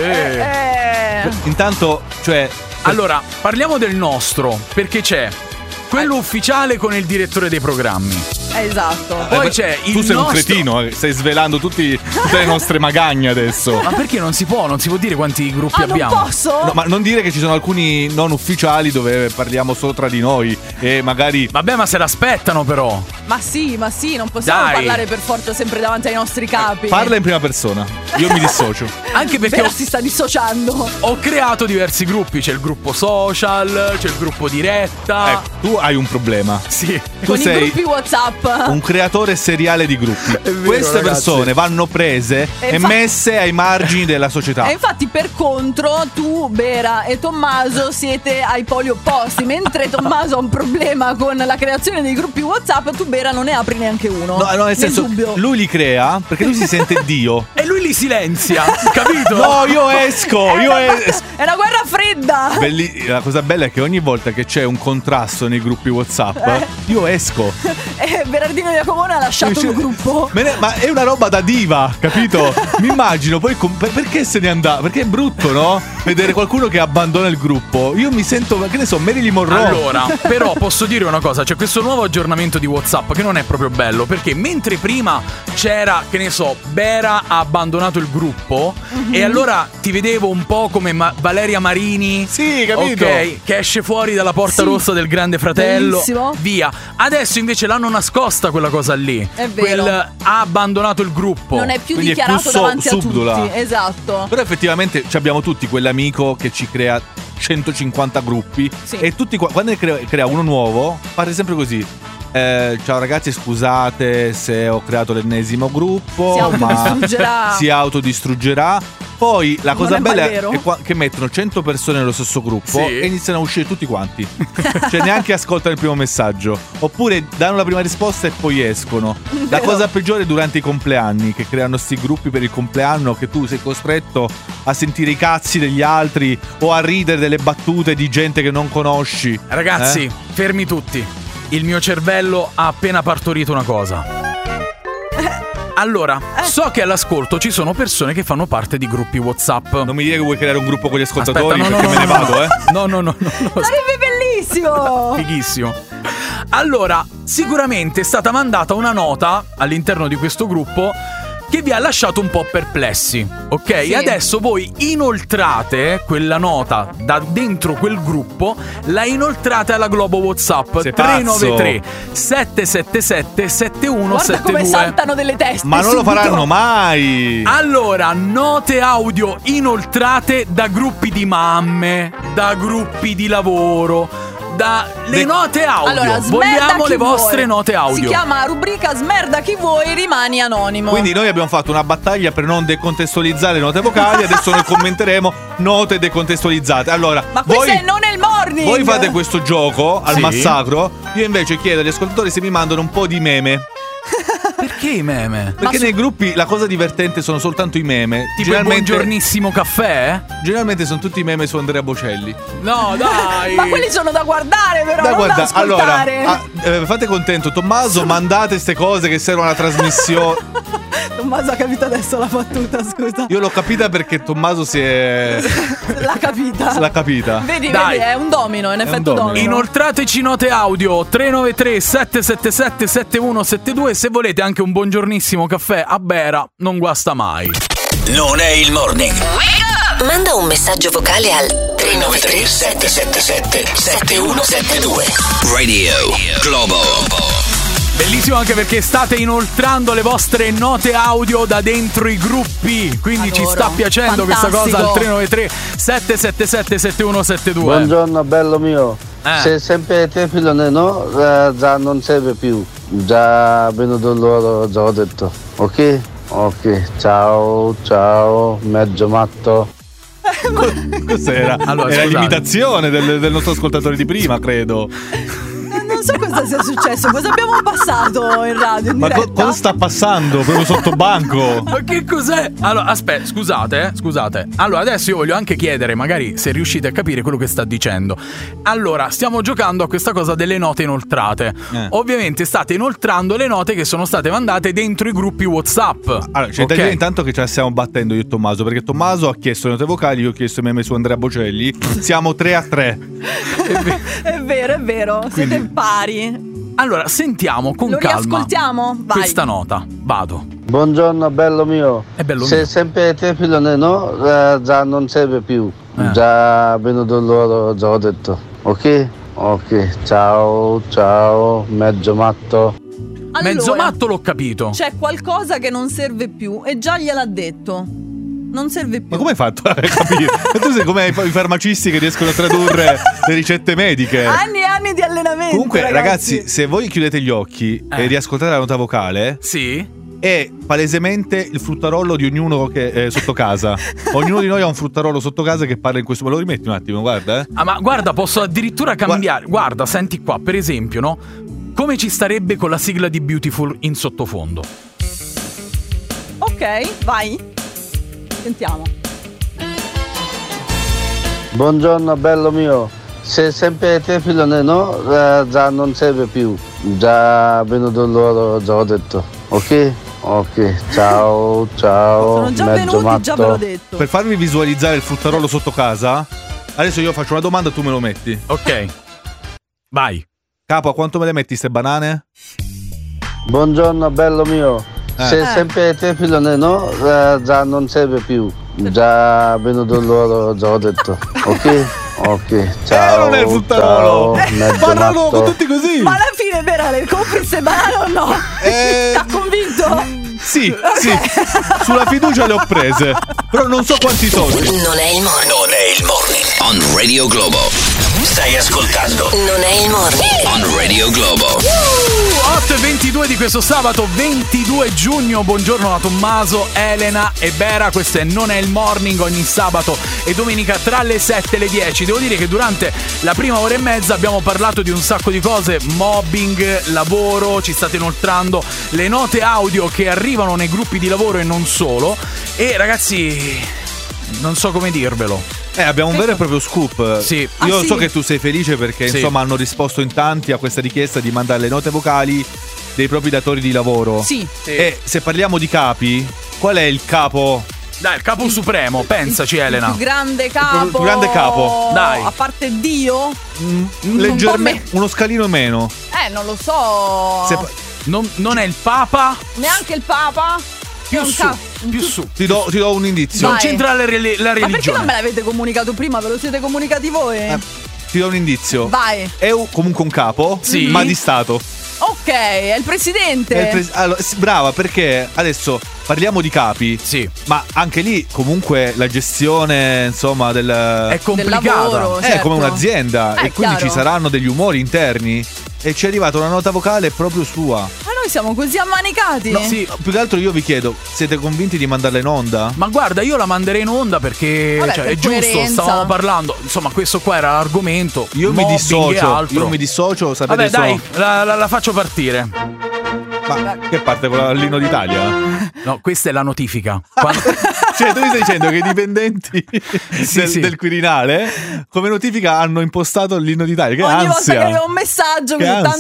Intanto, allora, parliamo del nostro, perché c'è quello ufficiale con il direttore dei programmi. Esatto. Poi c'è il Tu sei nostro... un cretino, stai svelando tutte le nostre magagne adesso. Ma perché non si può dire quanti gruppi abbiamo? Non posso? No, ma non dire che ci sono alcuni non ufficiali dove parliamo solo tra di noi e magari... Vabbè, ma se l'aspettano però. Ma sì, non possiamo parlare per forza sempre davanti ai nostri capi. Parla in prima persona, io mi dissocio. Anche perché si sta dissociando. Ho creato diversi gruppi, c'è il gruppo social, c'è il gruppo diretta. Tu hai un problema. Sì. Tu con sei i gruppi WhatsApp. un creatore seriale di gruppi. Vero, Queste ragazzi. persone vanno prese e messe ai margini della società. E infatti, per contro, tu, Bera e Tommaso siete ai poli opposti. Mentre Tommaso ha un problema con la creazione dei gruppi WhatsApp, tu, Bera, non ne apri neanche uno. No, nel senso, lui li crea perché lui si sente Dio. E lui li silenzia, capito? No, io esco. È una guerra fredda. La cosa bella è che ogni volta che c'è un contrasto nei gruppi WhatsApp, io esco. Berardino Iacomone ha lasciato il gruppo. Ma è una roba da diva, capito? Mi immagino poi perché se ne andava? Perché è brutto, no? Vedere qualcuno che abbandona il gruppo. Io mi sento, che ne so, Marilyn Monroe. Allora, però posso dire una cosa, c'è questo nuovo aggiornamento di WhatsApp che non è proprio bello, perché mentre prima c'era, che ne so, Bera ha abbandonato il gruppo e allora ti vedevo un po' come Valeria Marini. Sì, capito? Ok, che esce fuori dalla porta rossa del Grande Fratello. Bellissimo. Via. Adesso invece l'hanno nascosta quella cosa lì. È vero. Ha abbandonato il gruppo. Non è più Quindi dichiarato è più davanti subdola. a tutti. Esatto. Però effettivamente abbiamo tutti quell'amico che ci crea 150 gruppi. Sì. E tutti quando ne crea uno nuovo, parte sempre così. Ciao ragazzi, scusate se ho creato l'ennesimo gruppo, si autodistruggerà. Poi la cosa bella è che mettono 100 persone nello stesso gruppo e iniziano a uscire tutti quanti. Cioè neanche ascoltano il primo messaggio. Oppure danno la prima risposta e poi escono. La cosa peggiore è durante i compleanni, che creano sti gruppi per il compleanno, che tu sei costretto a sentire i cazzi degli altri o a ridere delle battute di gente che non conosci. Ragazzi, fermi tutti. Il mio cervello ha appena partorito una cosa. Allora, so che all'ascolto ci sono persone che fanno parte di gruppi WhatsApp. Non mi dire che vuoi creare un gruppo con gli ascoltatori. Aspetta, perché me ne vado, eh. No. Sarebbe bellissimo. Fighissimo. Allora, sicuramente è stata mandata una nota all'interno di questo gruppo che vi ha lasciato un po' perplessi, ok? Sì. Adesso voi inoltrate quella nota da dentro quel gruppo, la inoltrate alla Globo WhatsApp 393 777 7172. Guarda come saltano delle teste. Ma non lo faranno mai. Allora, note audio inoltrate da gruppi di mamme, da gruppi di lavoro, le note audio. Allora, vogliamo le vostre vuoi. note audio. Si chiama rubrica Smerda chi vuoi, rimani anonimo. Quindi noi abbiamo fatto una battaglia per non decontestualizzare le note vocali. Adesso noi commenteremo note decontestualizzate. Allora, ma questo è non è il morning. Voi fate questo gioco al massacro. Io invece chiedo agli ascoltatori se mi mandano un po' di meme. Perché i meme? Perché nei gruppi la cosa divertente sono soltanto i meme. Tipo il buongiornissimo caffè? Generalmente sono tutti i meme su Andrea Bocelli. No, dai. Ma quelli sono da guardare, però, non da ascoltare. Allora, fate contento Tommaso, mandate ste cose che servono alla trasmissione. Tommaso ha capito adesso la battuta, scusa. Io l'ho capita perché Tommaso si è... L'ha capita. L'ha capita. Vedi, è un domino, in effetti domino. Inoltrateci note audio 393 777 7172. Se volete anche un buongiornissimo caffè a Bera, non guasta mai. Non è il morning. Manda un messaggio vocale al 393 777 7172. Radio Globo. Bellissimo anche perché state inoltrando le vostre note audio da dentro i gruppi. Quindi ci sta piacendo questa cosa al 393 777 7172. Buongiorno bello mio. Se sempre te filone no, già non serve più. Già venuto loro, già ho detto. Ok? Ok, ciao, mezzo matto. Cos'era? Allora, era scusate. l'imitazione del nostro ascoltatore di prima, credo. Non so cosa sia successo, cosa abbiamo passato in radio in Ma diretta? cosa sta passando? Proprio sotto banco. Ma che cos'è? Allora, aspetta, scusate. Allora, adesso io voglio anche chiedere, magari se riuscite a capire quello che sta dicendo. Allora, stiamo giocando a questa cosa delle note inoltrate. Ovviamente state inoltrando le note che sono state mandate dentro i gruppi WhatsApp. Allora, c'è da dire intanto che ce la stiamo battendo io e Tommaso, perché Tommaso ha chiesto le note vocali, io ho chiesto i meme su Andrea Bocelli. Siamo 3-3. È vero. Siete pari. Allora, sentiamo con Lo calma. riascoltiamo? Vai. Questa nota. Vado. Buongiorno bello mio. È bello se mio. sempre te filone no, già non serve più. Già venuto loro, già ho detto. Ok? Ok, ciao, mezzo matto. Allora, Mezzo matto l'ho capito. C'è qualcosa che non serve più e già gliel'ha detto. Non serve più. Ma come hai fatto a capire? Ma tu sei come i farmacisti che riescono a tradurre le ricette mediche. Anni e anni di allenamento. Comunque, ragazzi, se voi chiudete gli occhi e riascoltate la nota vocale, sì, è palesemente il fruttarollo di ognuno che è sotto casa. Ognuno di noi ha un fruttarollo sotto casa che parla in questo. Me lo rimetti un attimo, guarda. Ah, ma guarda, posso addirittura cambiare. Guarda, senti qua, per esempio, no? Come ci starebbe con la sigla di Beautiful in sottofondo? Ok, vai. Sentiamo. Buongiorno bello mio. Se sempre te filone no, già non serve più. Già venuto loro, già ho detto. Ok? Ok, ciao, Sono già mezzo venuti, matto. già ve l'ho detto. Per farvi visualizzare il fruttarollo sotto casa, adesso io faccio una domanda e tu me lo metti. Ok. Vai. Capo, a quanto me le metti ste banane? Buongiorno bello mio. Se sempre te filone no, già non serve più. Già venuto loro, già ho detto. Ok? Ok, ciao. Non è il fruttarolo. Mezzo Parlano matto. con tutti così. Ma alla fine, vera, le compri se banane o no? T'ha convinto? Sì. Sulla fiducia le ho prese. Però non so quanti soldi. Non è il morning. Non è il morning. On Radio Globo. Stai ascoltando. Non è il morning. On Radio Globo. 8:22 di questo sabato 22 giugno. Buongiorno da Tommaso, Elena e Bera. Questo è Non è il morning, ogni sabato e domenica tra le 7 e le 10. Devo dire che durante la prima ora e mezza abbiamo parlato di un sacco di cose: mobbing, lavoro, ci state inoltrando le note audio che arrivano nei gruppi di lavoro e non solo. E ragazzi, non so come dirvelo. Abbiamo un vero e proprio scoop. Sì. Io so che tu sei felice perché insomma hanno risposto in tanti a questa richiesta di mandare le note vocali dei propri datori di lavoro. Sì. E se parliamo di capi, qual è il capo? Dai, il capo supremo, pensaci Elena. Il più grande capo. Il più grande capo. Dai. A parte Dio? Leggermente, uno scalino meno. Non lo so. Non è il Papa? Neanche il Papa? Più su. Ti do un indizio. Non c'entra la religione. Ma perché non me l'avete comunicato prima? Ve lo siete comunicati voi? Ti do un indizio. Vai. È comunque un capo, sì, ma di Stato. Ok, è il presidente. Allora, brava, perché adesso parliamo di capi. Sì. Ma anche lì comunque la gestione, insomma, è complicata. Del lavoro, è come un'azienda e quindi chiaro. ci saranno degli umori interni. E ci è arrivata una nota vocale proprio sua. Ma noi siamo così ammanicati? No, sì, più che altro io vi chiedo, siete convinti di mandarla in onda? Ma guarda, io la manderei in onda perché per è giusto, coerenza. stavamo parlando. Insomma, questo qua era l'argomento. Io mi mobbing dissocio, sapete. Vabbè, dai, la faccio partire. Ma che parte con l'inno d'Italia? No, questa è la notifica. Cioè, tu mi stai dicendo che i dipendenti del Quirinale come notifica hanno impostato l'inno d'Italia? Che ogni ansia! volta che arriva un messaggio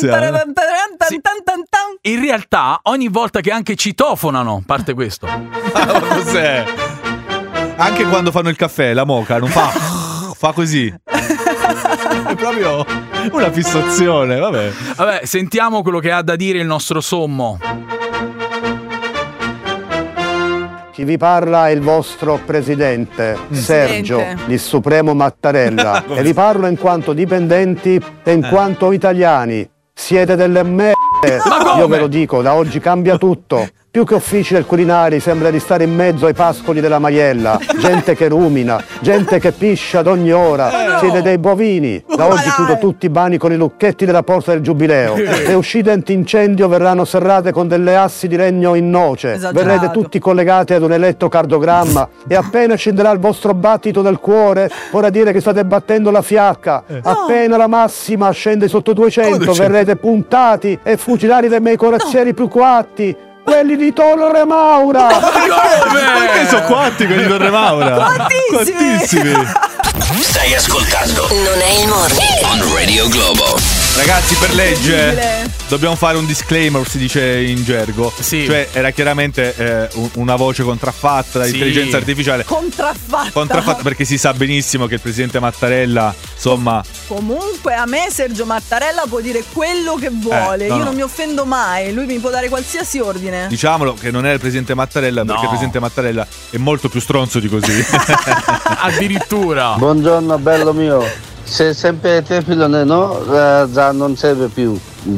In realtà, ogni volta che anche citofonano, parte questo. Ma cos'è? Anche quando fanno il caffè, la moca non fa così. È proprio una fissazione, vabbè, sentiamo quello che ha da dire il nostro sommo. Chi vi parla è il vostro presidente, Sergio, il Supremo Mattarella. E vi parlo in quanto dipendenti e in quanto italiani. Siete delle merde. Io ve lo dico, da oggi cambia tutto. Più che uffici del Quirinale sembra di stare in mezzo ai pascoli della maiella. Gente che rumina, gente che piscia ad ogni ora. Siete dei bovini. Da oggi chiudo tutti i bagni con i lucchetti della porta del Giubileo. Le uscite antincendio verranno serrate con delle assi di legno in noce. Verrete tutti collegati ad un elettrocardiogramma e appena scenderà il vostro battito del cuore vorrà dire che state battendo la fiacca. Appena la massima scende sotto 200 verrete puntati e fucilati dai miei corazzieri più quatti. Quelli di Torre Maura! Perché sono quanti quelli di Torre Maura? Quantissimi! Stai ascoltando Non è il morning On Radio Globo. Ragazzi, per legge dobbiamo fare un disclaimer, si dice in gergo. Sì. Cioè era chiaramente una voce contraffatta dall'intelligenza artificiale. Contraffatta perché si sa benissimo che il presidente Mattarella, insomma. Comunque a me Sergio Mattarella può dire quello che vuole. Io non mi offendo mai. Lui mi può dare qualsiasi ordine. Diciamolo che non è il presidente Mattarella, perché il presidente Mattarella è molto più stronzo di così. Addirittura. Buongiorno bello mio. Se sempre te filone no, già non serve più.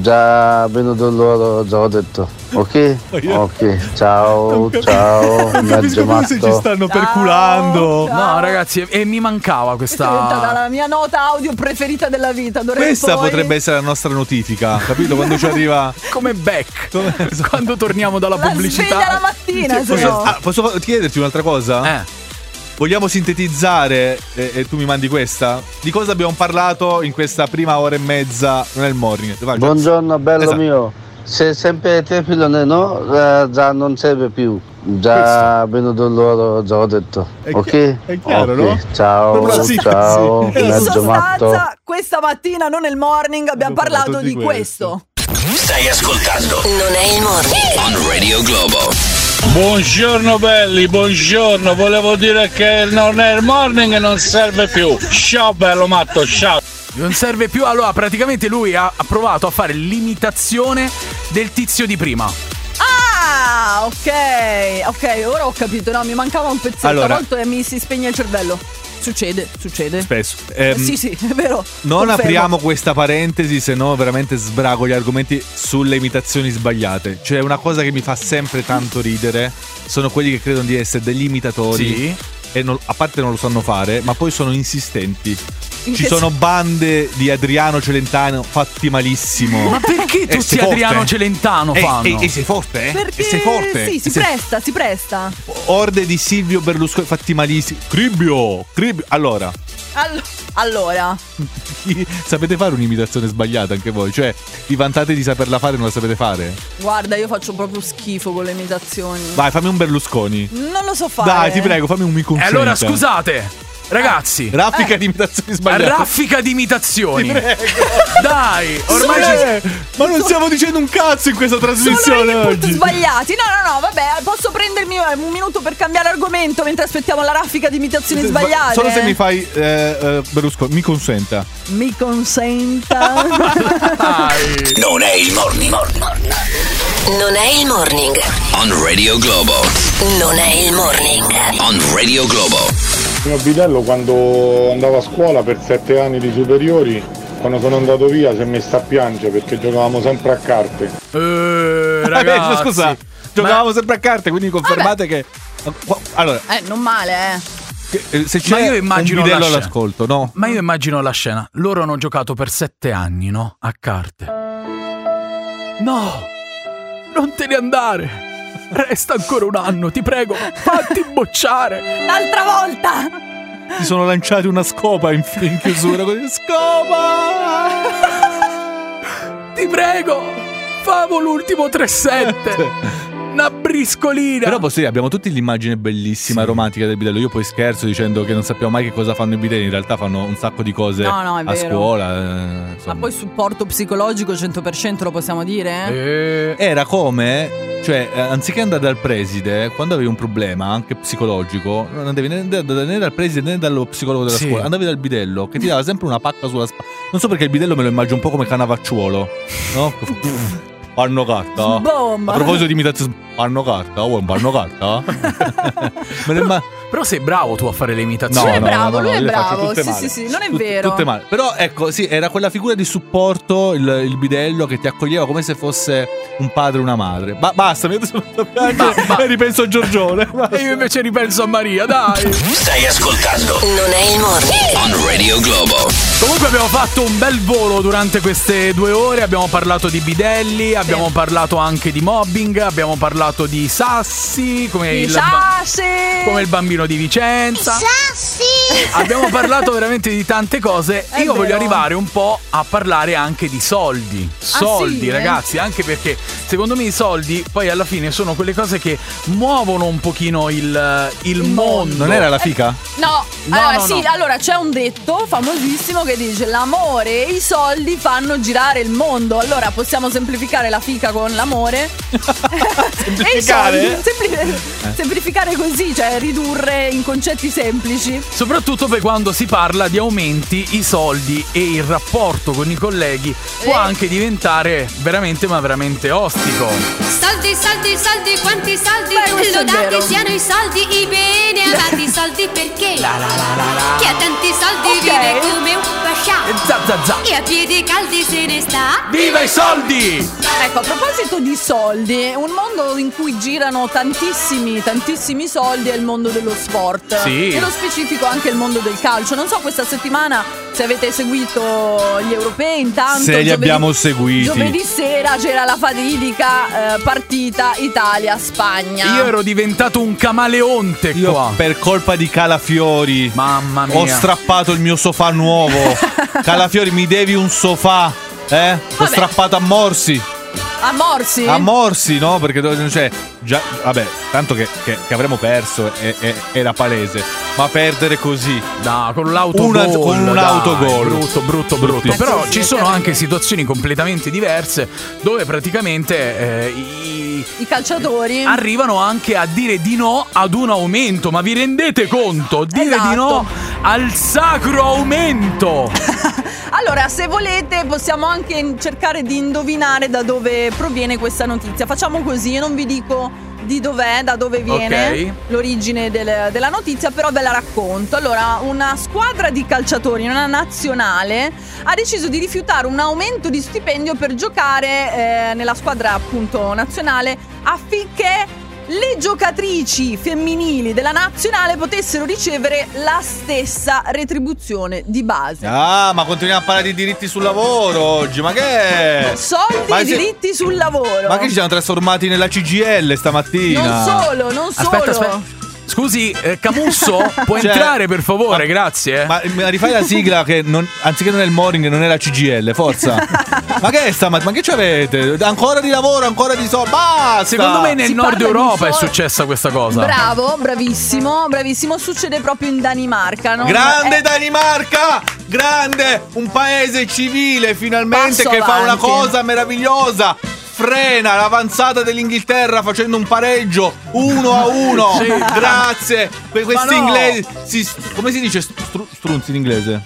Già venuto loro, già ho detto. Ok? Ok, ciao, ciao. Non capisco come se ci stanno perculando. No, ragazzi, e mi mancava questa. È diventata la mia nota audio preferita della vita. Questa potrebbe essere la nostra notifica, capito? Quando ci arriva come back. Quando torniamo dalla pubblicità. Sveglia la mattina, se no. Posso chiederti un'altra cosa? Vogliamo sintetizzare, e tu mi mandi questa? Di cosa abbiamo parlato in questa prima ora e mezza nel morning? Buongiorno bello mio. Se sempre te filone no, già non serve più. Già venuto loro, già ho detto. Ok? È chiaro, no? Ciao, ciao. In sostanza, questa mattina, non nel morning, abbiamo parlato di questo. Stai ascoltando Non è il morning On Radio Globo. Buongiorno belli, buongiorno. Volevo dire che non è il morning e non serve più. Ciao bello matto, ciao. Non serve più. Allora praticamente lui ha provato a fare l'imitazione del tizio di prima. Ah, ok, ora ho capito. No, mi mancava un pezzetto. Allora, a volte mi si spegne il cervello. Succede. Spesso. Sì, è vero. Non confermo. apriamo questa parentesi, se no veramente sbrago gli argomenti sulle imitazioni sbagliate. Cioè, una cosa che mi fa sempre tanto ridere sono quelli che credono di essere degli imitatori. Sì. E a parte non lo sanno fare, ma poi sono insistenti. Ci sono bande di Adriano Celentano fatti malissimo. Ma perché tutti Adriano Celentano fanno? E sei forte, eh? Perché sei forte. Sì, si presta. Orde di Silvio Berlusconi fatti malissimo. Cribbio. Allora. Sapete fare un'imitazione sbagliata anche voi? Cioè, vi vantate di saperla fare e non la sapete fare? Guarda, io faccio proprio schifo con le imitazioni. Vai, fammi un Berlusconi. Non lo so fare. Dai, ti prego, fammi un mi consenta. Allora, scusate. Ragazzi, raffica di imitazioni sbagliate. Raffica di imitazioni. Dai, ormai ma non stiamo dicendo un cazzo in questa trasmissione oggi. Sbagliati. No, vabbè, posso prendermi un minuto per cambiare argomento mentre aspettiamo la raffica di imitazioni sbagliate? Solo se mi fai Berlusconi, mi consenta. Mi consenta. Non è il morning. Non è il morning. On Radio Globo. Non è il morning. On Radio Globo. Mio bidello quando andavo a scuola per 7 anni di superiori, quando sono andato via si è messo a piangere perché giocavamo sempre a carte. Ragazzi, scusa, giocavamo sempre a carte, quindi confermate che... Allora... non male, Se c'è un bidello all'ascolto, no? Ma io immagino la scena. Loro hanno giocato per 7 anni, no? A carte. No! Non te ne andare! Resta ancora un anno, ti prego, fatti bocciare. L'altra volta. Ti sono lanciati una scopa in chiusura. Così, scopa. Ti prego, famo l'ultimo 3-7. Una briscolina. Però posso dire, abbiamo tutti l'immagine bellissima, romantica del bidello. Io poi scherzo dicendo che non sappiamo mai che cosa fanno i bidelli. In realtà fanno un sacco di cose è a vero. scuola. Ma poi supporto psicologico 100% lo possiamo dire? Era come, cioè, anziché andare dal preside, quando avevi un problema anche psicologico, non andavi né dal preside né dallo psicologo della scuola, andavi dal bidello che ti dava sempre una pacca sulla spalla. Non so perché il bidello me lo immagino un po' come Canavacciuolo, no? Panno carta. Boom. A proposito di imitazione, panno carta, vuoi un panno carta? Però sei bravo tu a fare le imitazioni. Lui è bravo, lui è le faccio bravo. tutte male. Sì, non è vero. Tutte male. Però ecco, sì, era quella figura di supporto, il bidello che ti accoglieva come se fosse un padre e una madre. Basta, mi e ripenso a Giorgione. E io invece ripenso a Maria, dai. Stai ascoltando Non è il morning. On Radio Globo. Comunque abbiamo fatto un bel volo durante queste 2 ore. Abbiamo parlato di bidelli, abbiamo parlato anche di mobbing, abbiamo parlato di sassi, come il bambino di Vicenza. Abbiamo parlato veramente di tante cose. Io voglio arrivare un po' a parlare anche di soldi. Soldi, ragazzi, anche perché secondo me i soldi poi alla fine sono quelle cose che muovono un pochino il mondo. Non era la fica? No. Allora c'è un detto famosissimo che dice: l'amore e i soldi fanno girare il mondo. Allora possiamo semplificare la fica con l'amore. Semplificare? Semplificare così, cioè ridurre in concetti semplici. Soprattutto per quando si parla di aumenti, i soldi e il rapporto con i colleghi può anche diventare veramente ma veramente ostico. Soldi, soldi, soldi, quanti soldi? Lodati siano i soldi, i bene amati soldi perché chi ha tanti soldi vive come un pascià e a piedi caldi se ne sta. Viva i soldi! Ecco, a proposito di soldi, un mondo in cui girano tantissimi soldi è il mondo dello sport. Sì. Nello specifico anche il mondo del calcio. Non so questa settimana se avete seguito gli europei. Intanto se li abbiamo seguiti. Giovedì sera c'era la fatidica partita Italia-Spagna. Io ero diventato un camaleonte qua. Io per colpa di Calafiori, mamma mia, ho strappato il mio sofà nuovo. Calafiori, mi devi un sofà? L'ho strappato a morsi. A morsi? A morsi, no? Perché cioè, già, vabbè, tanto che avremmo perso era palese. Ma perdere così, no, con l'autogol, con un autogol, brutto. Però ci sono anche situazioni completamente diverse dove praticamente i calciatori arrivano anche a dire di no ad un aumento. Ma vi rendete conto? Dire di no al sacro aumento. Allora, se volete possiamo anche cercare di indovinare da dove proviene questa notizia. Facciamo così, io non vi dico di dov'è, da dove viene l'origine della notizia, però ve la racconto. Allora, una squadra di calciatori, una nazionale, ha deciso di rifiutare un aumento di stipendio per giocare nella squadra appunto nazionale affinché le giocatrici femminili della nazionale potessero ricevere la stessa retribuzione di base. Ah, ma continuiamo a parlare di diritti sul lavoro oggi, ma che? Soldi e diritti sul lavoro. Ma che ci siamo trasformati nella CGIL stamattina? Non solo. Aspetta. Scusi, Camusso, può entrare per favore, grazie. Ma rifai la sigla che anziché non è il morning, non è la CGL, forza. Ma che è ma che c'avete? Ancora di lavoro, ancora di basta. Secondo me nel nord Europa è successa questa cosa. Bravo, bravissimo. Succede proprio in Danimarca, no? Grande Danimarca! Grande! Un paese civile finalmente che fa una cosa meravigliosa. Frena l'avanzata dell'Inghilterra facendo un pareggio 1-1. Sì. Grazie. Questi inglesi come si dice strunzi in inglese?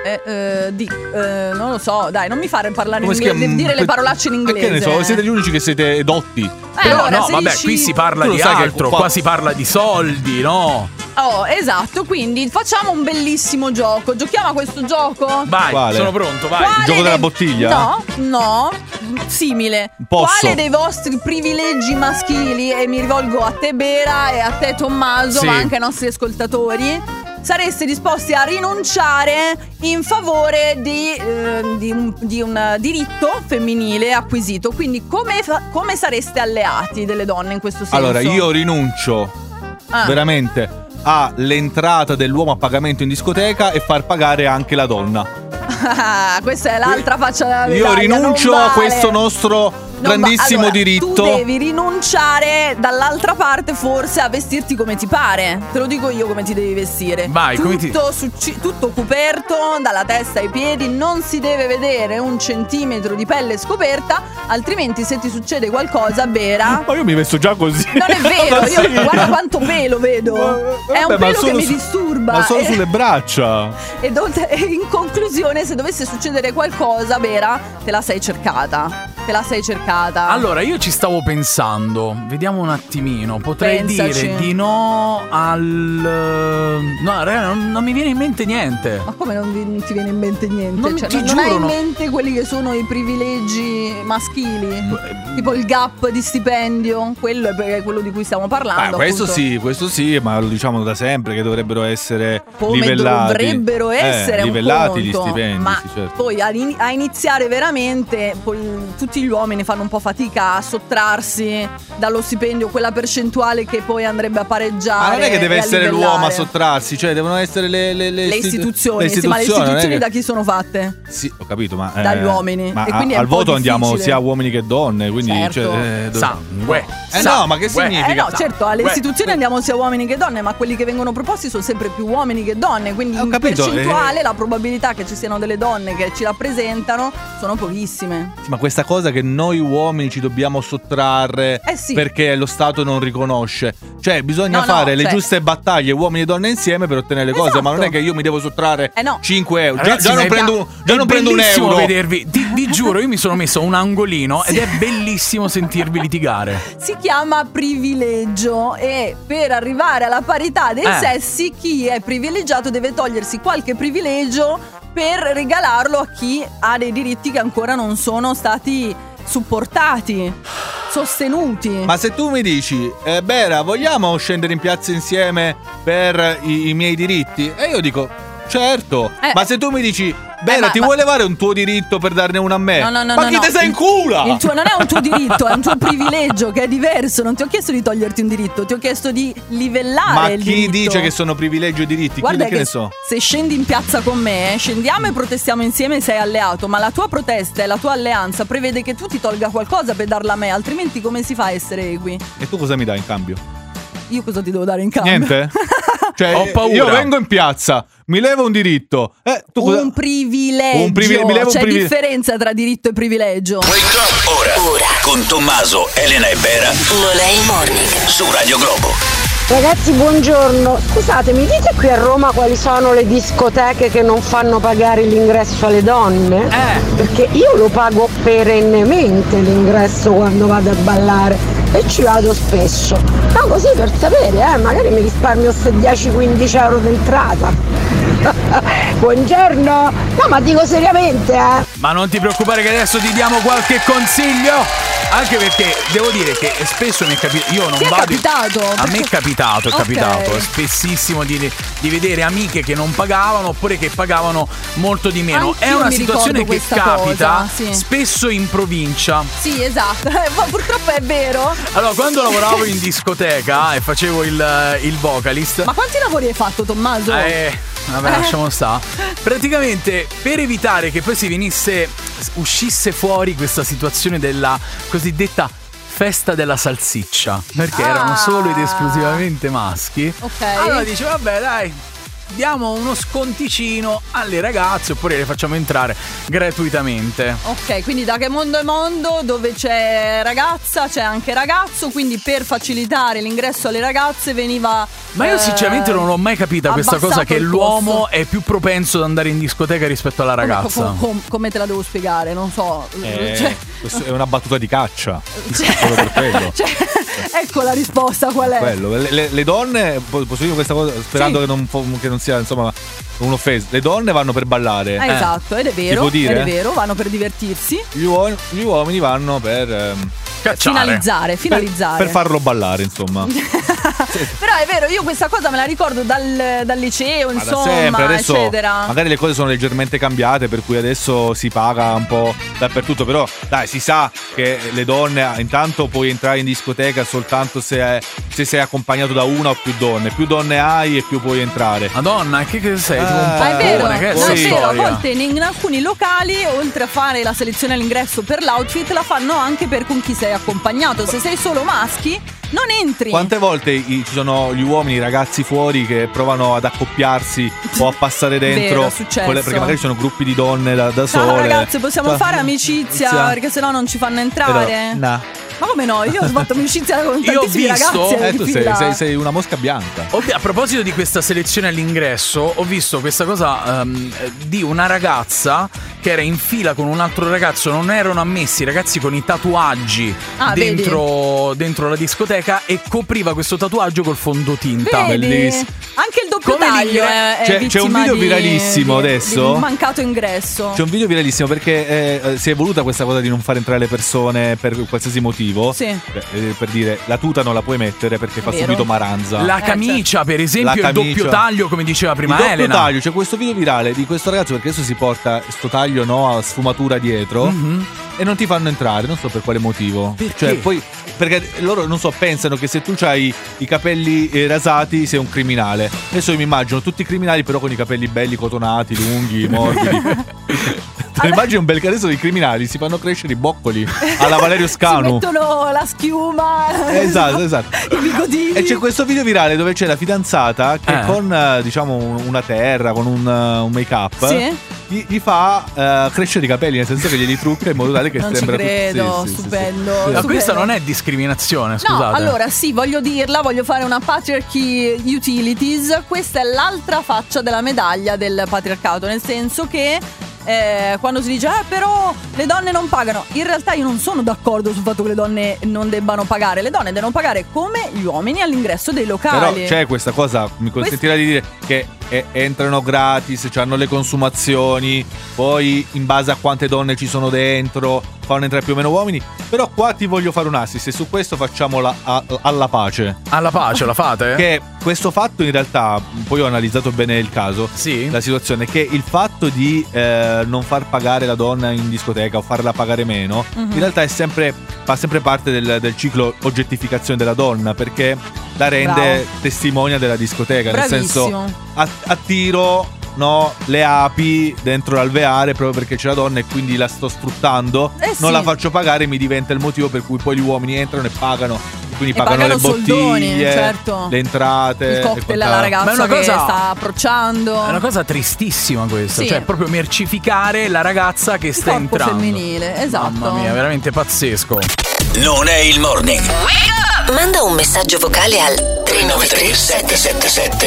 Non lo so, dai, non mi fare parlare in inglese, devi dire le parolacce in inglese. Che ne so, siete gli unici che siete dotti. Però allora, no, vabbè, dici... qui si parla di altro, qua si parla di soldi, no? Oh, esatto, quindi facciamo un bellissimo gioco. Giochiamo a questo gioco? Vai, Quale? Sono pronto, vai. Il gioco della bottiglia? No, simile. Posso? Quale dei vostri privilegi maschili, e mi rivolgo a te Bera e a te Tommaso, sì, ma anche ai nostri ascoltatori, sareste disposti a rinunciare in favore di un diritto femminile acquisito? Quindi come sareste alleati delle donne in questo senso? Allora, io rinuncio veramente all'entrata dell'uomo a pagamento in discoteca e far pagare anche la donna. Questa è l'altra faccia della medaglia. Io rinuncio a questo nostro grandissimo diritto. Tu devi rinunciare dall'altra parte forse a vestirti come ti pare. Te lo dico io come ti devi vestire. Vai, tutto coperto dalla testa ai piedi, non si deve vedere un centimetro di pelle scoperta, altrimenti se ti succede qualcosa, Bera. Ma io mi vesto già così. Non è vero, Sì. io guarda quanto pelo vedo. È un pelo che mi disturba. Ma solo sulle braccia. E in conclusione, se dovesse succedere qualcosa, Bera, te la sei cercata. Allora, io ci stavo pensando. Vediamo un attimino. Potrei dire di no al... No, non mi viene in mente niente. Ma come non ti viene in mente niente? Non hai in mente quelli che sono i privilegi maschili? Tipo il gap di stipendio? Quello è quello di cui stiamo parlando. Questo sì, ma lo diciamo da sempre che dovrebbero essere livellati. Dovrebbero essere livellati un gli conto, stipendi. ma sì, certo. poi a iniziare veramente, poi tutti gli uomini fanno un po' fatica a sottrarsi dallo stipendio quella percentuale che poi andrebbe a pareggiare. Ma non è che deve essere livellare. l'uomo a sottrarsi, cioè devono essere le istituzioni. Sì, ma le istituzioni da chi sono fatte? Sì, ho capito, ma dagli uomini. Ma e quindi al voto andiamo difficile. sia uomini che donne, quindi certo. Sangue. No, ma che significa? No, certo, alle istituzioni andiamo sia uomini che donne, ma quelli che vengono proposti sono sempre più uomini che donne, quindi in percentuale la probabilità che ci siano delle donne che ci rappresentano sono pochissime. Sì, ma questa cosa che noi uomini ci dobbiamo sottrarre perché lo Stato non riconosce, cioè bisogna fare le giuste battaglie uomini e donne insieme per ottenere le cose, ma non è che io mi devo sottrarre 5 euro. Ragazzi, già non prendo un euro. Vedervi, vi giuro, io mi sono messo un angolino ed è bellissimo sentirvi litigare. Si chiama privilegio e per arrivare alla parità dei sessi chi è privilegiato deve togliersi qualche privilegio per regalarlo a chi ha dei diritti che ancora non sono stati supportati, sostenuti. Ma se tu mi dici Bera, vogliamo scendere in piazza insieme per i miei diritti? E io dico certo. Ma se tu mi dici Bera, ti vuoi levare un tuo diritto per darne uno a me? No, ma chi te sei in culo? Il tuo non è un tuo diritto, è un tuo privilegio che è diverso. Non ti ho chiesto di toglierti un diritto, ti ho chiesto di livellare il diritto. Ma chi dice che sono privilegi o diritti? Guarda che ne so? Se scendi in piazza con me, scendiamo e protestiamo insieme, sei alleato. Ma la tua protesta e la tua alleanza prevede che tu ti tolga qualcosa per darla a me, altrimenti come si fa a essere equi? E tu cosa mi dai in cambio? Io cosa ti devo dare in cambio? Niente? Cioè, ho paura. Io vengo in piazza, mi levo un diritto. Un privilegio. C'è differenza tra diritto e privilegio. Ora, con Tommaso, Elena e Bera. Non è il morning. Su Radio Globo. Ragazzi, buongiorno. Scusate, mi dite qui a Roma quali sono le discoteche che non fanno pagare l'ingresso alle donne? Perché io lo pago perennemente l'ingresso quando vado a ballare e ci vado spesso. No, così per sapere, magari mi risparmio queste 10-15 euro d'entrata. Buongiorno. No, ma dico seriamente, Ma non ti preoccupare che adesso ti diamo qualche consiglio. Anche perché devo dire che spesso mi è capitato. Io non vado. A me è capitato, Ok. spessissimo di vedere amiche che non pagavano oppure che pagavano molto di meno. Anch'io è una mi situazione ricordo che questa capita cosa, sì. spesso in provincia. Sì, esatto. Ma purtroppo è vero. Allora, quando lavoravo in discoteca e facevo il vocalist. Ma quanti lavori hai fatto, Tommaso? Vabbè, lasciamo stare. Praticamente, per evitare che poi uscisse fuori questa situazione della cosiddetta festa della salsiccia, perché erano solo ed esclusivamente maschi. Ok. Allora dice, vabbè, dai, diamo uno sconticino alle ragazze oppure le facciamo entrare gratuitamente. Ok, quindi da Che Mondo è Mondo, dove c'è ragazza, c'è anche ragazzo, quindi per facilitare l'ingresso alle ragazze veniva. Ma io sinceramente non l'ho mai capita questa cosa, che l'uomo è più propenso ad andare in discoteca rispetto alla ragazza. Come te la devo spiegare? Non so. Cioè, Questa è una battuta di caccia. Solo per quello. Ecco la risposta qual è. Quello. Le donne, posso dire questa cosa sperando che non sia insomma un'offesa. Le donne vanno per ballare. Esatto, ed è vero. Si può dire? Ed è vero, vanno per divertirsi. Gli uomini vanno per finalizzare. Per farlo ballare, insomma. Però è vero, io questa cosa me la ricordo dal liceo, insomma, sempre. Adesso eccetera. magari le cose sono leggermente cambiate, per cui adesso si paga un po' dappertutto. Però dai, si sa che le donne intanto puoi entrare in discoteca soltanto se sei accompagnato da una o più donne. Più donne hai e più puoi entrare. Madonna, che sei? Tu un Ma è vero, che no, è vero, a storia. volte in alcuni locali, oltre a fare la selezione all'ingresso per l'outfit, la fanno anche per con chi sei accompagnato. Se sei solo maschi, non entri. Quante volte ci sono gli uomini, i ragazzi fuori che provano ad accoppiarsi o a passare dentro? Vero, è successo. Perché magari ci sono gruppi di donne da Ciao sole. ragazze, possiamo fare amicizia? Perché sennò non ci fanno entrare. No. Ma come no? Io ho fatto amicizia con Io ho tantissimi visto- ragazzi. Tu sei una mosca bianca. A proposito di questa selezione all'ingresso, ho visto questa cosa di una ragazza che era in fila con un altro ragazzo. Non erano ammessi i ragazzi con i tatuaggi dentro la discoteca, e copriva questo tatuaggio col fondotinta. Vedi? Bellissimo. Anche il doppio Come taglio è c'è un vittima video di- viralissimo di adesso. mancato ingresso. C'è un video viralissimo perché si è voluta questa cosa di non far entrare le persone per qualsiasi motivo. Sì. Per dire, la tuta non la puoi mettere perché fa Vero. subito maranza. La camicia, per esempio, La il camicia. doppio taglio, come diceva prima Il doppio Elena. taglio, c'è questo video virale di questo ragazzo perché adesso si porta sto taglio a sfumatura dietro e non ti fanno entrare, non so per quale motivo. Perché? Cioè, poi perché loro non so, pensano che se tu hai i capelli rasati sei un criminale. Adesso io mi immagino tutti i criminali però con i capelli belli cotonati, lunghi, morbidi. Te immagini un bel che adesso i criminali si fanno crescere i boccoli alla Valerio Si Scanu. mettono la schiuma. Esatto. I bigodini. E c'è questo video virale dove c'è la fidanzata che con diciamo una terra, con un make up, Sì. gli fa crescere i capelli, nel senso che glieli trucca in modo tale che Non ci sembra credo, sì, stupendo. Ma stupendo. questa non è discriminazione, No, scusate. allora sì, voglio dirla, voglio fare una patriarchy utilities. Questa è l'altra faccia della medaglia del patriarcato, nel senso che quando si dice però le donne non pagano, in realtà io non sono d'accordo sul fatto che le donne non debbano pagare. Le donne devono pagare come gli uomini all'ingresso dei locali. Però c'è questa cosa, mi consentirà di dire che entrano gratis, hanno le consumazioni, poi in base a quante donne ci sono dentro fanno entrare più o meno uomini. Però qua ti voglio fare un assist e su questo facciamola alla pace. Alla pace la fate? Che questo fatto in realtà, poi ho analizzato bene il caso, la situazione, che il fatto di non far pagare la donna in discoteca o farla pagare meno, in realtà fa sempre parte del ciclo oggettificazione della donna, perché la rende testimonia della discoteca. Bravissimo. Nel senso, attiro le api dentro l'alveare proprio perché c'è la donna e quindi la sto sfruttando, non la faccio pagare, mi diventa il motivo per cui poi gli uomini entrano e pagano, e quindi pagano le soldoni, bottiglie, certo. le entrate, il cocktail alla ragazza che sta approcciando. È una cosa tristissima questa, Sì. cioè proprio mercificare la ragazza che sta corpo entrando. femminile, esatto. Mamma mia, veramente pazzesco. Non è il morning. Manda un messaggio vocale al 393 777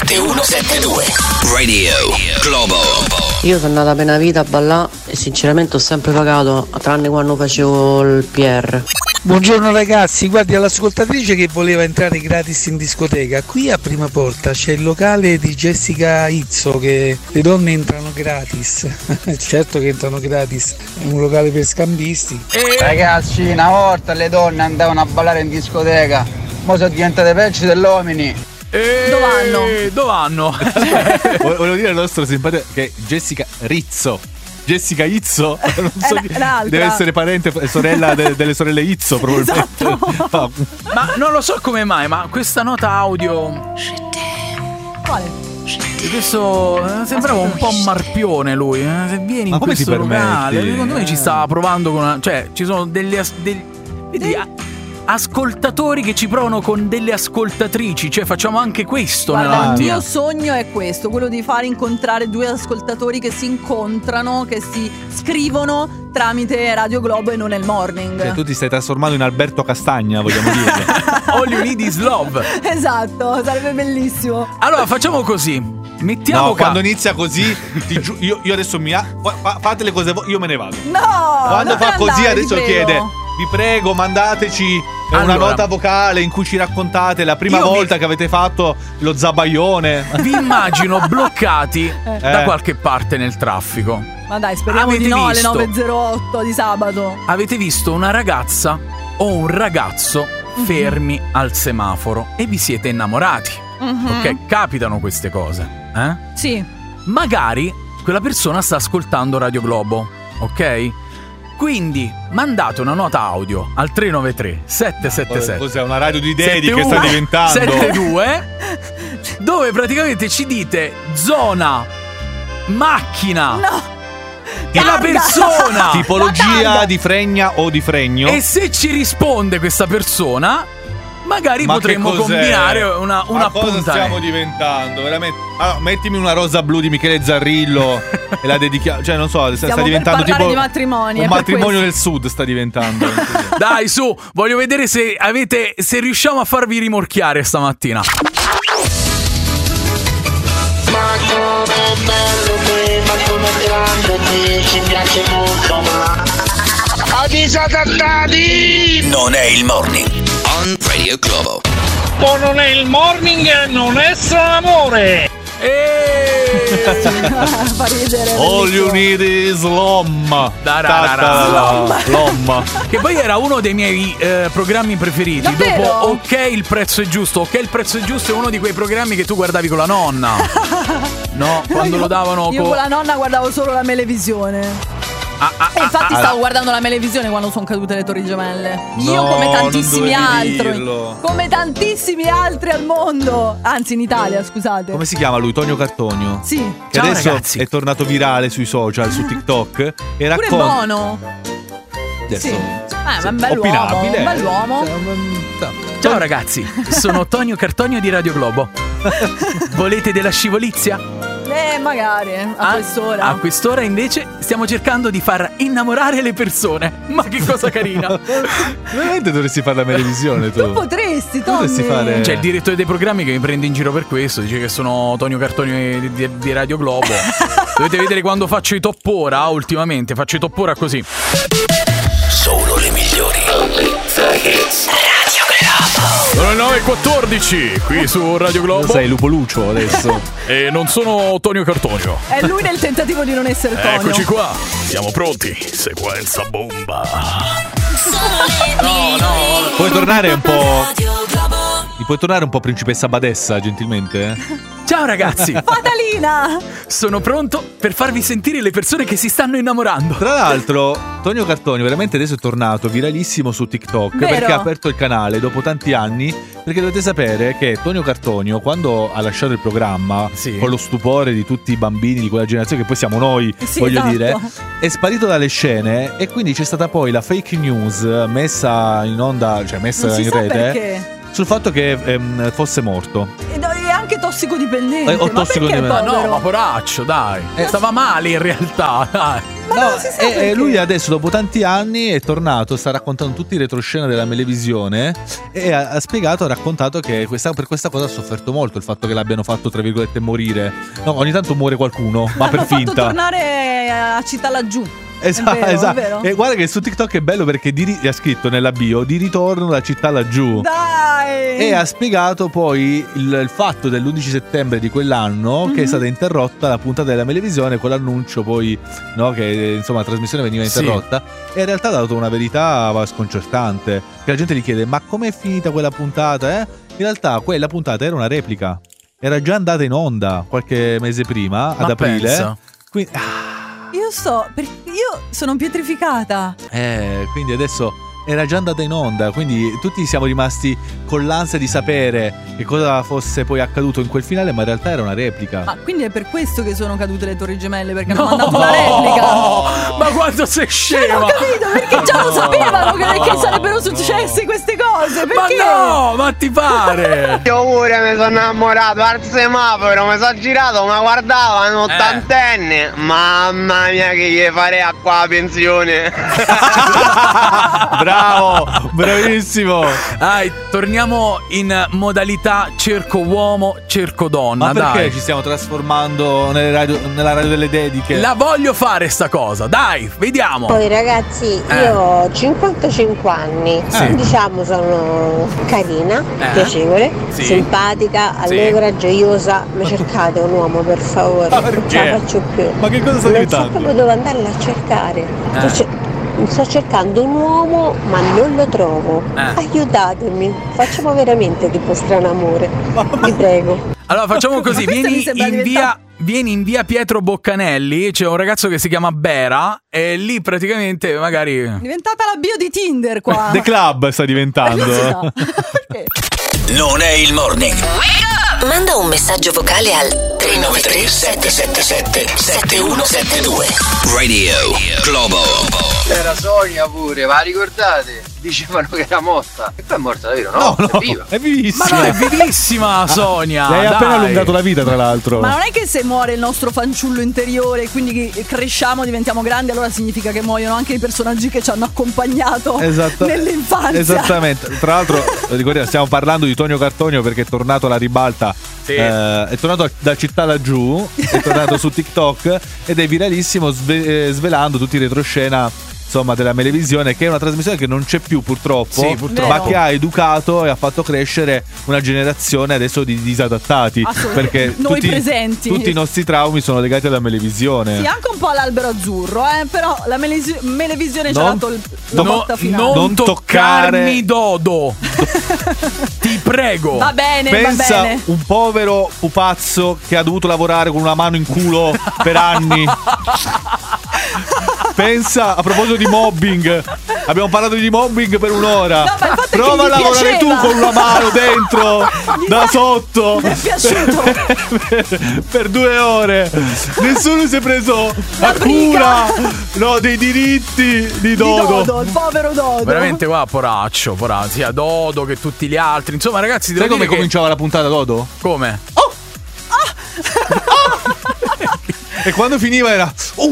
7172. Radio Globo. Io sono andata appena vita a ballare e sinceramente ho sempre pagato, tranne quando facevo il PR. Buongiorno ragazzi, guardi, all'ascoltatrice che voleva entrare gratis in discoteca, qui a Prima Porta c'è il locale di Jessica Izzo che le donne entrano gratis. Certo che entrano gratis, è un locale per scambisti. Ragazzi, una volta le donne andavano a ballare in discoteca, ora sono diventate peggio degli uomini. Dove vanno? Volevo dire al nostro simpatico che è Jessica Rizzo. Jessica Izzo, non so deve essere parente, sorella delle sorelle Izzo probabilmente. Esatto. Ma non lo so come mai, ma questa nota audio. Quale? Questo sembrava un po' marpione lui. Se vieni in questo locale, secondo me ci stava provando con una. Cioè, ci sono ascoltatori che ci provano con delle ascoltatrici, cioè facciamo anche questo. Guarda, il mio sogno è questo, quello di fare incontrare due ascoltatori che si incontrano, che si scrivono tramite Radio Globo e non nel morning. Cioè, tu ti stai trasformando in Alberto Castagna, vogliamo dire. All you need is love. Esatto, sarebbe bellissimo. Allora facciamo così. Mettiamo quando inizia così, io adesso fate le cose io me ne vado. No! Quando fa così adesso chiede: vi prego, mandateci una nota vocale in cui ci raccontate la prima volta che avete fatto lo zabaione. Vi immagino bloccati da qualche parte nel traffico. Ma dai, speriamo di no, alle 9.08 di sabato. Avete visto una ragazza o un ragazzo fermi al semaforo e vi siete innamorati. Ok, capitano queste cose, Sì. Magari quella persona sta ascoltando Radio Globo, ok? Quindi mandate una nota audio al 393 777. Cos'è, una radio di dedi che sta diventando? 72, dove praticamente ci dite zona macchina. No. E la persona tipologia di fregna o di fregno. E se ci risponde questa persona, magari potremmo combinare una cosa stiamo diventando veramente. Allora, mettimi una rosa blu di Michele Zarrillo e la dedichiamo. Cioè, non so, sta diventando tipo di matrimoni, un matrimonio del sud sta diventando. Dai, su, voglio vedere se riusciamo a farvi rimorchiare stamattina. Ma come bello qui, ma come grande qui, ci piace molto, ma avvisa adattati! Non è il morning on Radio Globo. O non è il morning, non è amore! Fa ridere. All you need is l'om. Che poi era uno dei miei programmi preferiti. Davvero? Dopo Ok, il prezzo è giusto. Ok, il prezzo è giusto è uno di quei programmi che tu guardavi con la nonna. No, quando lo davano io con la nonna guardavo solo la Melevisione. E infatti stavo guardando la Melevisione quando sono cadute le Torri Gemelle. Io come tantissimi altri. Come tantissimi altri al mondo. Anzi in Italia, scusate. Come si chiama lui? Tonio Cartonio. Sì. Che ciao, adesso ragazzi. è tornato virale sui social, su TikTok. E pure racconta. Buono. Adesso, Sì. Ma è un bell'uomo. Un bell'uomo. Ciao ragazzi, sono Tonio Cartonio di Radio Globo. Volete della scivolizia? Magari a quest'ora. A quest'ora invece stiamo cercando di far innamorare le persone. Ma che cosa carina. Veramente dovresti fare la Melevisione tu. Tu potresti, Tommy. Dovresti fare. C'è il direttore dei programmi che mi prende in giro per questo. Dice che sono Tonio Cartonio di Radio Globo. Dovete vedere quando faccio i top ora. Ultimamente faccio i top ora così. Solo le migliori. Radio Globo. Sono le 9.14 qui su Radio Globo. Sei Lupo Lucio adesso. E non sono Tonio Cartonio. È lui nel tentativo di non essere Tonio. Eccoci qua. Siamo pronti. Sequenza bomba. No. Puoi tornare un po'. Mi puoi tornare un po' principessa Badessa, gentilmente? Ciao ragazzi. Fatalina. Sono pronto per farvi sentire le persone che si stanno innamorando. Tra l'altro, Tonio Cartonio veramente adesso è tornato viralissimo su TikTok. Vero? Perché ha aperto il canale dopo tanti anni. Perché dovete sapere che Tonio Cartonio, quando ha lasciato il programma, con lo stupore di tutti i bambini di quella generazione, che poi siamo noi, voglio dire, è sparito dalle scene. E quindi c'è stata poi la fake news messa in onda, cioè messa in rete, perché? Sul fatto che fosse morto. È anche tossicodipendente. O tossicodipendente. No, ma poraccio, dai. Stava male in realtà, dai. E lui adesso dopo tanti anni è tornato, sta raccontando tutti i retroscena della Melevisione e ha spiegato, ha raccontato che per questa cosa ha sofferto molto, il fatto che l'abbiano fatto tra virgolette morire. No, ogni tanto muore qualcuno, ma per L'hanno finta. fatto tornare a città laggiù. Esatto. È vero. E guarda che su TikTok è bello perché ha scritto nella bio di ritorno da città laggiù. Dai! E ha spiegato poi il fatto dell'11 settembre di quell'anno che è stata interrotta la puntata della televisione con l'annuncio poi, no, che insomma la trasmissione veniva interrotta. E in realtà ha dato una verità sconcertante. Che la gente gli chiede: ma com'è finita quella puntata? In realtà quella puntata era una replica. Era già andata in onda qualche mese prima, ad aprile. Pensa. Quindi, Io sono pietrificata. quindi adesso era già andata in onda, quindi tutti siamo rimasti con l'ansia di sapere che cosa fosse poi accaduto in quel finale, ma in realtà era una replica. Ma quindi è per questo che sono cadute le Torri Gemelle, perché hanno mandato una replica. Ma quanto sei scema! Ho capito, perché già lo sapevano che sarebbero successe queste cose. Perché? Ma no, ma ti pare? Io pure mi sono innamorato al semaforo, mi sono girato, ma guardava un ottantenne. Mamma mia, che gli farei a qua la pensione. Bravo, bravissimo. Dai, torniamo in modalità cerco uomo, cerco donna. Ma perché dai. ci stiamo trasformando nella radio delle dediche? La voglio fare sta cosa, dai, vediamo. Poi ragazzi, io ho 55 anni, diciamo sono carina, piacevole, simpatica, allegra, gioiosa. Mi cercate un uomo, per favore, non ce la faccio più. Ma che cosa stai Non gridando? so proprio dove andarla a cercare. Sto cercando un uomo ma non lo trovo. Aiutatemi, facciamo veramente tipo strano amore. Vi prego. Allora facciamo così, Questo mi sembra vieni in via Pietro Boccanelli, c'è un ragazzo che si chiama Bera e lì praticamente magari... È diventata la bio di Tinder qua. The Club sta diventando. Non è il morning. Manda un messaggio vocale al 393 777 7172. Radio Globo. Era Sonia pure, ma ricordate? Dicevano che era morta. E poi è morta davvero, no? No, È viva. è vivissima. Ma no, è vivissima Sonia. Lei ha appena dai. allungato la vita, tra l'altro. Ma non è che se muore il nostro fanciullo interiore, quindi cresciamo, diventiamo grandi, allora significa che muoiono anche i personaggi che ci hanno accompagnato nell'infanzia. Esattamente. Tra l'altro, ricordiamo, stiamo parlando di Tonio Cartonio perché è tornato alla ribalta. Sì. È tornato da città laggiù, è tornato su TikTok ed è viralissimo svelando tutti i retroscena, insomma, della Melevisione, che è una trasmissione che non c'è più purtroppo, Sì, purtroppo. ma che ha educato e ha fatto crescere una generazione adesso di disadattati, perché Noi presenti. tutti i nostri traumi sono legati alla Melevisione. Sì, anche un po' all'albero azzurro, però la Melevisione ci ha Non- dato la botta finale. Non toccarmi Dodo. Ti prego. Va bene, Pensa va bene. un povero pupazzo che ha dovuto lavorare con una mano in culo per anni. Pensa, a proposito di mobbing, abbiamo parlato di mobbing per un'ora. No, ma il fatto è Prova a che gli lavorare piaceva. tu con una mano dentro, da sotto. Mi è piaciuto. per 2 ore. Nessuno si è preso la cura, no, dei diritti di Dodo. Dodo, il povero Dodo. Veramente qua, poraccio, sia Dodo che tutti gli altri. Insomma, ragazzi, Sai devo come dire che... cominciava la puntata, Dodo? Come? E quando finiva era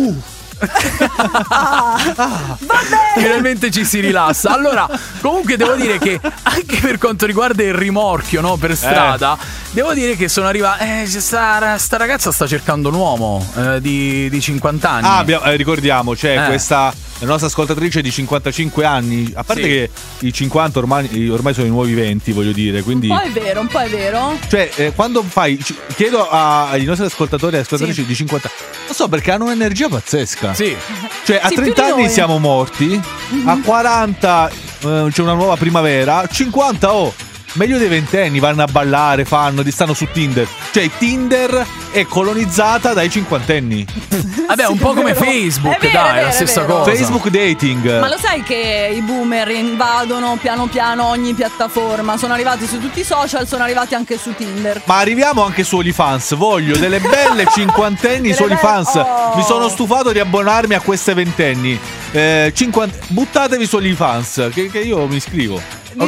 Finalmente ci si rilassa. Allora, comunque devo dire che anche per quanto riguarda il rimorchio, no, per strada, devo dire che sono arrivato. Sta ragazza sta cercando un uomo di 50 anni. Ricordiamo, c'è questa la nostra ascoltatrice di 55 anni. A parte che i 50 ormai sono i nuovi 20, voglio dire. Quindi Un po' è vero. Cioè, quando chiedo ai nostri ascoltatori e ascoltatrici di 50 non so, perché hanno un'energia pazzesca. Sì. Cioè, a Sì, 30 più di anni noi. siamo morti, a 40 c'è una nuova primavera, a 50 meglio dei 20 anni vanno a ballare, stanno su Tinder. Cioè, Tinder è colonizzata dai 50enni. Vabbè, un po' come Facebook, È vero, dai, è vero, la stessa è vero. cosa. Facebook dating. Ma lo sai che i boomer invadono piano piano ogni piattaforma? Sono arrivati su tutti i social, sono arrivati anche su Tinder. Ma arriviamo anche su OnlyFans. Voglio delle belle cinquantenni su OnlyFans. Oh. Mi sono stufato di abbonarmi a queste ventenni. Buttatevi su OnlyFans, che io mi iscrivo.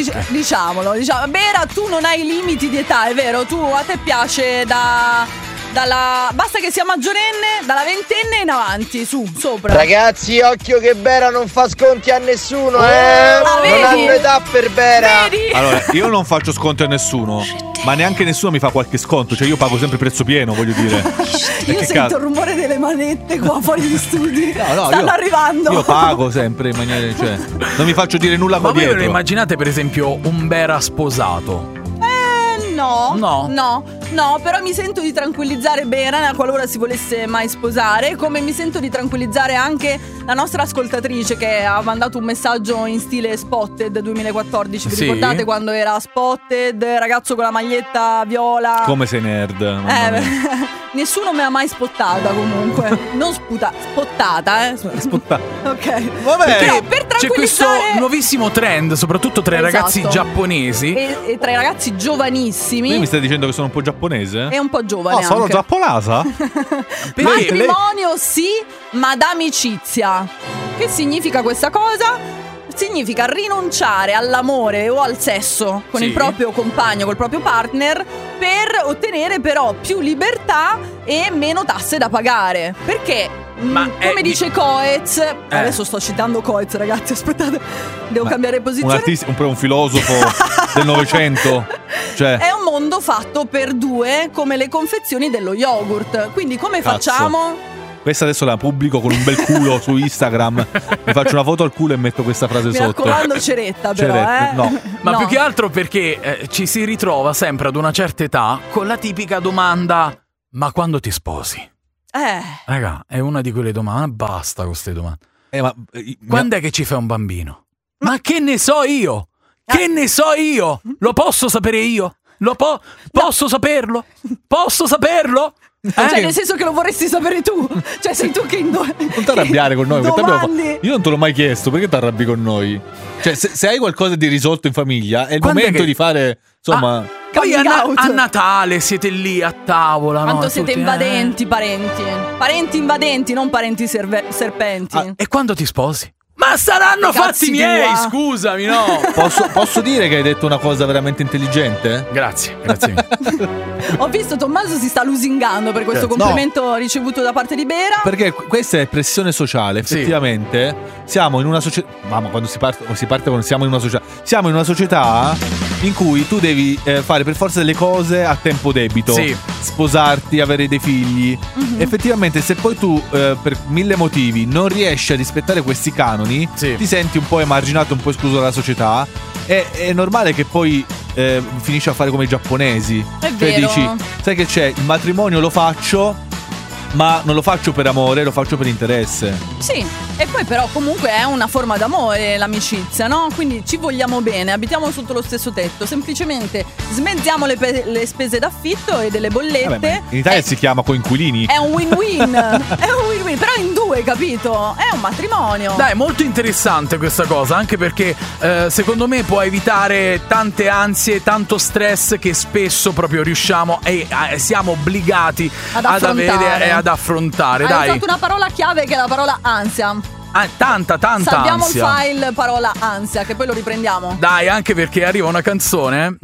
Diciamolo. Bera, tu non hai limiti di età, è vero? A te piace da basta che sia maggiorenne, dalla ventenne in avanti, sopra. Ragazzi, occhio che Bera non fa sconti a nessuno, non hanno età per Bera. Vedi? Allora, io non faccio sconto a nessuno, ma neanche nessuno mi fa qualche sconto. Cioè io pago sempre prezzo pieno, voglio dire. Io sento il rumore delle manette qua fuori di studi. Stanno arrivando. Io pago sempre in maniera, cioè, non mi faccio dire nulla qua dietro. Ma voi immaginate per esempio un Bera sposato? No, però mi sento di tranquillizzare Bera qualora si volesse mai sposare, come mi sento di tranquillizzare anche la nostra ascoltatrice che ha mandato un messaggio in stile Spotted 2014. Vi ricordate quando era Spotted, ragazzo con la maglietta viola? Come sei nerd. Nessuno me l'ha mai spottata comunque. Non spottata. Spottata. Ok. Vabbè. Però per tranquillizzare... C'è questo nuovissimo trend, soprattutto tra i ragazzi giapponesi e tra i ragazzi giovanissimi. Quindi mi stai dicendo che sono un po' giapponese? È un po' giovane sono anche. giapponesa? Matrimonio sì, ma d'amicizia. Che significa questa cosa? Significa rinunciare all'amore o al sesso con il proprio compagno, col proprio partner, per ottenere però più libertà e meno tasse da pagare. Perché? Come dice Coez, adesso sto citando Coez, ragazzi, aspettate, devo cambiare posizione. Un filosofo del Novecento. Cioè. È un mondo fatto per due, come le confezioni dello yogurt. Quindi come facciamo? Questa adesso la pubblico con un bel culo su Instagram. Mi faccio una foto al culo e metto questa frase sotto. Mi raccomando, ceretta però. No. Ma più che altro perché ci si ritrova sempre ad una certa età con la tipica domanda: ma quando ti sposi? Raga, è una di quelle domande. Basta con queste domande. Quando è che ci fai un bambino? Ma che ne so io? Che ne so io? Lo posso sapere io? Posso saperlo? Posso saperlo? Cioè nel senso che lo vorresti sapere tu. Cioè sei tu che non ti arrabbiare con noi. Io non te l'ho mai chiesto. Perché ti arrabbi con noi? Cioè se hai qualcosa di risolto in famiglia, è il momento di fare, insomma. Poi a Natale siete lì a tavola. Quanto siete invadenti, parenti. Parenti invadenti, non parenti serpenti. E quando ti sposi? Ma saranno fatti miei, scusami, no. Posso dire che hai detto una cosa veramente intelligente? Grazie. Ho visto Tommaso si sta lusingando per questo complimento ricevuto da parte di Bera. Perché questa è pressione sociale, effettivamente. Siamo in una società. Mamma, quando si parte con siamo in una società. Siamo in una società in cui tu devi fare per forza delle cose a tempo debito. Sposarti, avere dei figli. Effettivamente, se poi tu per 1000 motivi non riesci a rispettare questi canoni, ti senti un po' emarginato, un po' escluso dalla società. È normale che poi finisci a fare come i giapponesi. È vero. Dici, sai che c'è? Il matrimonio lo faccio, ma non lo faccio per amore, lo faccio per interesse. Sì, e poi però comunque è una forma d'amore l'amicizia, no? Quindi ci vogliamo bene, abitiamo sotto lo stesso tetto, semplicemente smezziamo le spese d'affitto e delle bollette. In Italia si chiama coinquilini. È un win-win. È un win-win, però in due, capito? È un matrimonio. Dai, è molto interessante questa cosa, anche perché secondo me può evitare tante ansie, tanto stress che spesso proprio riusciamo e siamo obbligati ad avere e ad affrontare. Hai usato una parola chiave che è la parola ansia. Tanta Salviamo ansia. il file parola ansia, che poi lo riprendiamo. Dai, anche perché arriva una canzone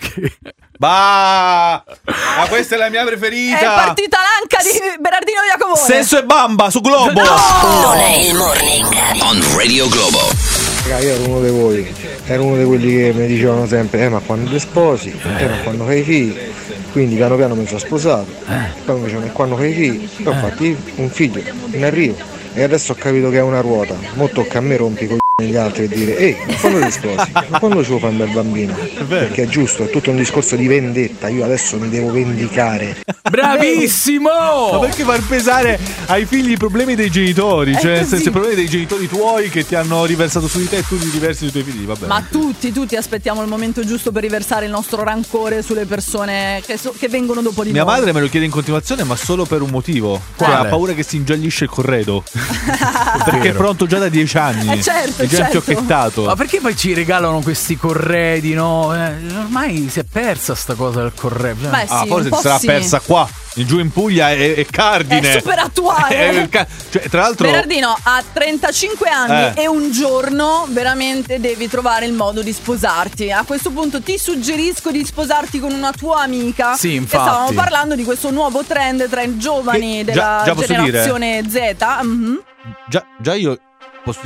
ma questa è la mia preferita. È partita l'anca di Berardino Iacovone. Sesso e bamba su Globo. Non è il morning on Radio Globo. Io ero uno di voi, ero uno di quelli che mi dicevano sempre ma quando ti sposi, ma quando fai figli. Quindi piano piano mi sono sposato, poi mi dicevano quando fai figli, poi ho fatto un figlio in arrivo e adesso ho capito che è una ruota, mo tocca a me rompi con gli altri e dire ehi, ma quando ti sposi? Ma quando ci vuoi fare un bel bambino? Perché è giusto, è tutto un discorso di vendetta, io adesso mi devo vendicare. Bravissimo! Ma perché far pesare ai figli i problemi dei genitori? Cioè nel senso i problemi dei genitori tuoi che ti hanno riversato su di te e tu ti riversi sui tuoi figli, vabbè. Ma tutti aspettiamo il momento giusto per riversare il nostro rancore sulle persone che vengono dopo di Mia noi. madre me lo chiede in continuazione, ma solo per un motivo. Quale? Ha paura che si ingiallisce il corredo. Perché è pronto già da 10 anni. Certo, è già infiocchettato. Ma perché poi ci regalano questi corredi, no? Ormai si è persa sta cosa del corredo. Beh, sì, forse un po' si sarà sì. persa qua giù in Puglia è cardine. È super attuale. Cioè, tra l'altro Berardino, a 35 anni e un giorno veramente devi trovare il modo di sposarti. A questo punto ti suggerisco di sposarti con una tua amica. Sì, infatti. Che stavamo parlando di questo nuovo trend tra i giovani della generazione Z. Mm-hmm. Già io posso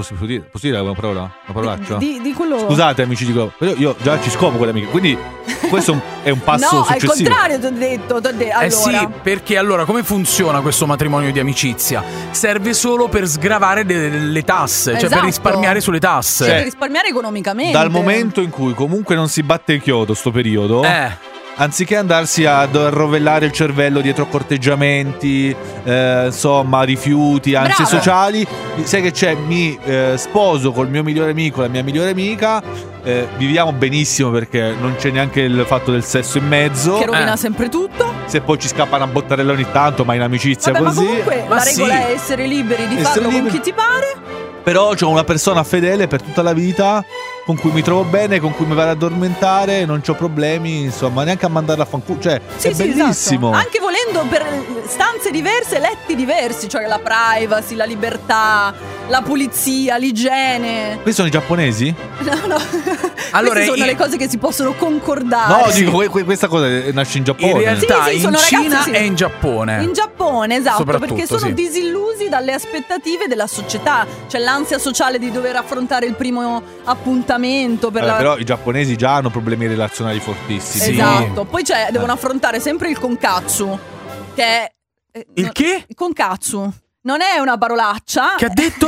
dire una parolaccia? Di quello. Scusate amici di Globo, però io già ci scopo con le amiche, quindi questo è un passo successivo. Al contrario ti ho detto allora. Sì, perché allora come funziona questo matrimonio di amicizia? Serve solo per sgravare le tasse, cioè per risparmiare sulle tasse. Cioè per risparmiare economicamente. Dal momento in cui comunque non si batte il chiodo sto periodo, anziché andarsi a rovellare il cervello dietro corteggiamenti, insomma, rifiuti, ansie sociali, sai che c'è? Mi sposo col mio migliore amico, la mia migliore amica, viviamo benissimo perché non c'è neanche il fatto del sesso in mezzo. Che rovina sempre tutto. Se poi ci scappa una bottarella ogni tanto, ma in amicizia così. Ma comunque la regola è essere liberi di farlo con chi ti pare. Però c'ho una persona fedele per tutta la vita, con cui mi trovo bene, con cui mi vado ad addormentare, non c'ho problemi, insomma, neanche a mandarla a fanculo. Cioè, è bellissimo. Esatto. Anche volendo per stanze diverse, letti diversi, cioè la privacy, la libertà, la pulizia, l'igiene. Questi sono i giapponesi? No. Allora, queste sono le cose che si possono concordare. No, dico, questa cosa nasce in Giappone. In realtà in Cina ragazzi, e in Giappone. In Giappone, esatto, perché sono disillusi dalle aspettative della società. C'è l'ansia sociale di dover affrontare il primo appuntamento Però i giapponesi già hanno problemi relazionali fortissimi. Esatto. Poi devono affrontare sempre il konkatsu, che è il che? Il konkatsu. Non è una parolaccia. Che ha detto?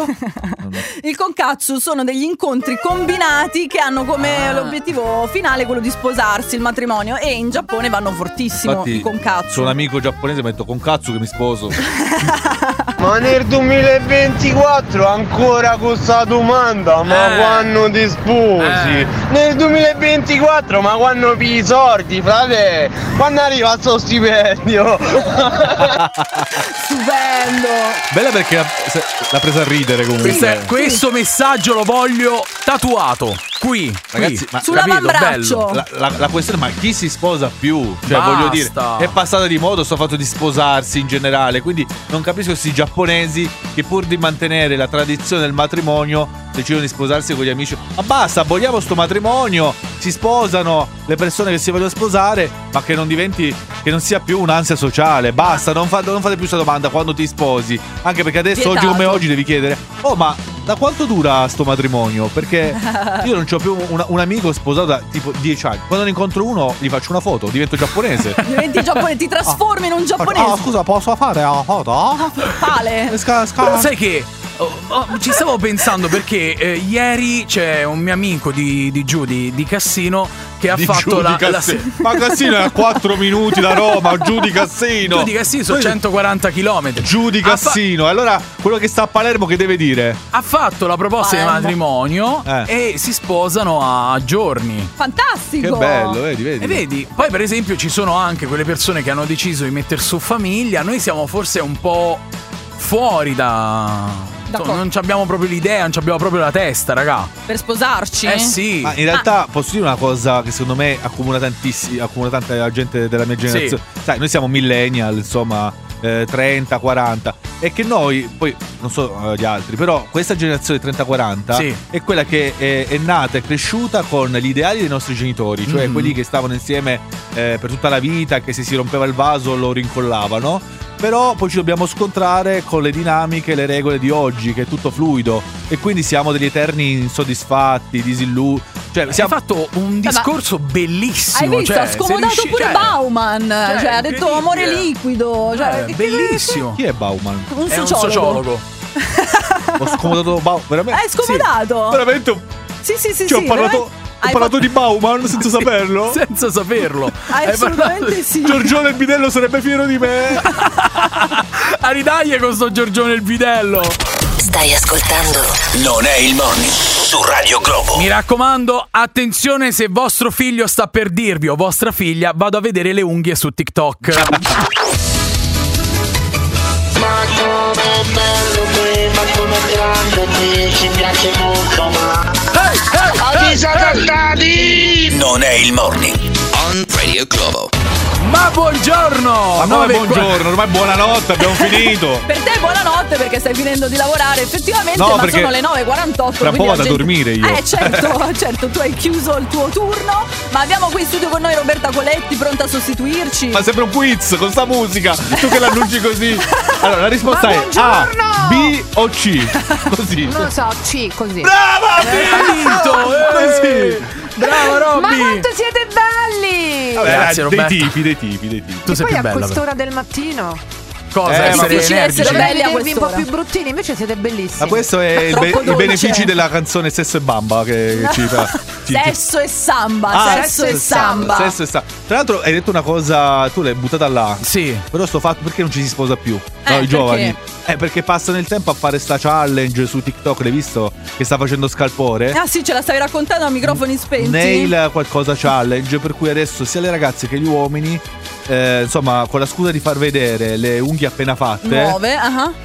Il konkatsu sono degli incontri combinati che hanno come l'obiettivo finale quello di sposarsi, il matrimonio. E in Giappone vanno fortissimo. Infatti, i konkatsu. Sono un amico giapponese, metto konkatsu che mi sposo. Ma nel 2024 ancora con sta domanda, ma quando ti sposi? Nel 2024, ma quando pi i soldi, frate? Quando arriva sto stipendio? Stupendo. Bella perché l'ha presa a ridere comunque. Questo messaggio lo voglio tatuato qui, ragazzi, ma sull'avambraccio. La questione, ma chi si sposa più? Cioè, voglio dire, è passata di moda sto fatto di sposarsi in generale, quindi non capisco questi giapponesi che pur di mantenere la tradizione del matrimonio decidono di sposarsi con gli amici. Ma basta, aboliamo sto matrimonio, si sposano le persone che si vogliono sposare, ma che non sia più un'ansia sociale. Basta, non fate più questa domanda quando ti sposi, anche perché adesso oggi come oggi devi chiedere: oh, ma da quanto dura sto matrimonio? Perché io non c'ho più un amico sposato da tipo 10 anni. Quando ne incontro uno gli faccio una foto, divento giapponese. Diventi giapponese, ti trasformi in un giapponese. Scusa, posso fare la foto? Pale. Sai che ci stavo pensando perché ieri c'è un mio amico di giù di Cassino che ha fatto la ma Cassino è a 4 minuti da Roma, giù di Cassino. Giù di Cassino sono 140 km. Giù di Cassino. Allora quello che sta a Palermo che deve dire? Ha fatto la proposta di matrimonio e si sposano a giorni. Fantastico. Che bello, vedi. E vedi, poi per esempio ci sono anche quelle persone che hanno deciso di mettere su famiglia. Noi siamo forse un po' fuori non abbiamo proprio l'idea, non abbiamo proprio la testa, raga. Per sposarci? Sì. Ma in realtà posso dire una cosa che secondo me accomuna tanta gente della mia generazione. Sai, noi siamo millennial, insomma, 30, 40. E che noi, poi non so gli altri, però questa generazione 30-40 è quella che è nata e cresciuta con gli ideali dei nostri genitori, cioè quelli che stavano insieme per tutta la vita, che se si rompeva il vaso lo rincollavano. Però poi ci dobbiamo scontrare con le dinamiche, le regole di oggi, che è tutto fluido, e quindi siamo degli eterni insoddisfatti, disillusi. Cioè, hai fatto un discorso bellissimo. Hai visto? Ha scomodato pure Bauman. Ha detto amore liquido. Bellissimo. Chi è Bauman? Un sociologo. Ho scomodato Bauman. Veramente? Hai scomodato? Veramente? Sì. Ho parlato di Bauman senza saperlo? Senza saperlo. Assolutamente sì. Giorgione il bidello sarebbe fiero di me. A ridaglie con sto Giorgione il bidello. Stai ascoltando Non è il Morning su Radio Globo. Mi raccomando, attenzione, se vostro figlio sta per dirvi o vostra figlia, vado a vedere le unghie su TikTok. Ma come bello qui, ma come grande qui, ci piace molto, ma avvisa trattati! Non è il Morning on Radio Globo. Ma buongiorno! Ma come buongiorno? Ormai buonanotte, abbiamo finito. Per te buonanotte perché stai finendo di lavorare effettivamente, no, ma sono le 9:48. Tra un po' vado a dormire io. Certo, tu hai chiuso il tuo turno, ma abbiamo qui in studio con noi Roberta Coletti, pronta a sostituirci. Ma sembra un quiz con sta musica, tu che l'annunci così. Allora, la risposta è A, B o C? Così. Non lo so, C, così. Brava! Così. Bravo Robby! Ma quanto siete belli! Vabbè, grazie, Roberta. dei tipi. Tu sei poi più a bella. quest'ora del mattino. Cosa? È difficile essere belli a un po' quest'ora. più bruttini, invece siete bellissimi. Ma questo è i benefici della canzone Sesso e Bamba che ci fa. Sesso e samba, sesso e samba. Tra l'altro hai detto una cosa, tu l'hai buttata là. Sì. Però sto fatto perché non ci si sposa più. No, i giovani. Perché passano il tempo a fare sta challenge su TikTok, l'hai visto? Che sta facendo scalpore? Ah sì, ce la stavi raccontando a microfoni spenti. Nail qualcosa challenge, per cui adesso sia le ragazze che gli uomini insomma, con la scusa di far vedere le unghie appena fatte, nuove,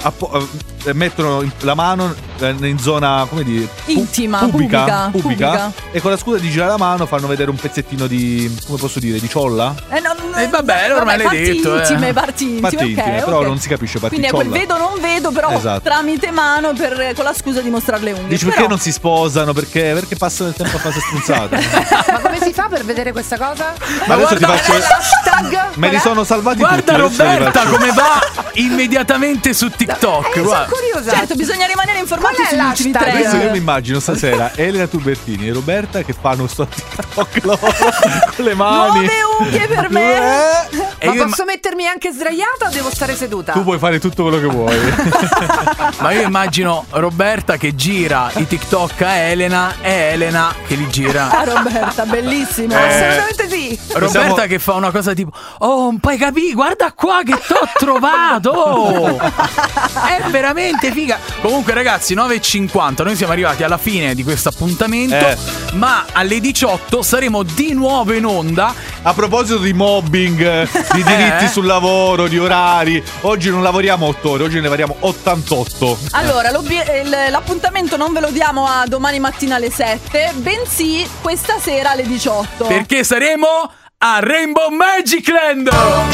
mettono la mano in zona, come dire, intima, pubica, e con la scusa di girare la mano fanno vedere un pezzettino di, come posso dire, di ciolla. Vabbè, ormai l'hai detto. Parti intime, però non si capisce parti quindi ciolla. È quel vedo non vedo, però tramite mano con la scusa di mostrare le unghie. Dici perché non si sposano? Perché passano il tempo a fare stronzate. Ma come si fa per vedere questa cosa? Ma adesso ti faccio l'hashtag. Me li sono salvati guarda tutti. Roberta come va immediatamente su TikTok. Sono curiosa. Certo, bisogna rimanere informati sugli ultimi l'hashtag? Adesso trend. io mi immagino stasera Elena Tubertini e Roberta che fanno sto TikTok loro, con le mani. Nuove unghie per me. Ma posso mettermi anche sdraiata o devo stare seduta? Tu puoi fare tutto quello che vuoi. Ma io immagino Roberta che gira i TikTok a Elena e Elena che li gira. Ah, Roberta, bellissimo. Assolutamente sì. Roberta che fa una cosa tipo: oh, non puoi capire, guarda qua che t'ho trovato. È veramente figa. Comunque ragazzi, 9:50, noi siamo arrivati alla fine di questo appuntamento, ma alle 18 saremo di nuovo in onda. A proposito di mobbing, di diritti sul lavoro, di orari, oggi non lavoriamo 8 ore, oggi ne lavoriamo 88. Allora, l'appuntamento non ve lo diamo a domani mattina alle 7, bensì questa sera alle 18. Perché saremo a Rainbow Magic Land.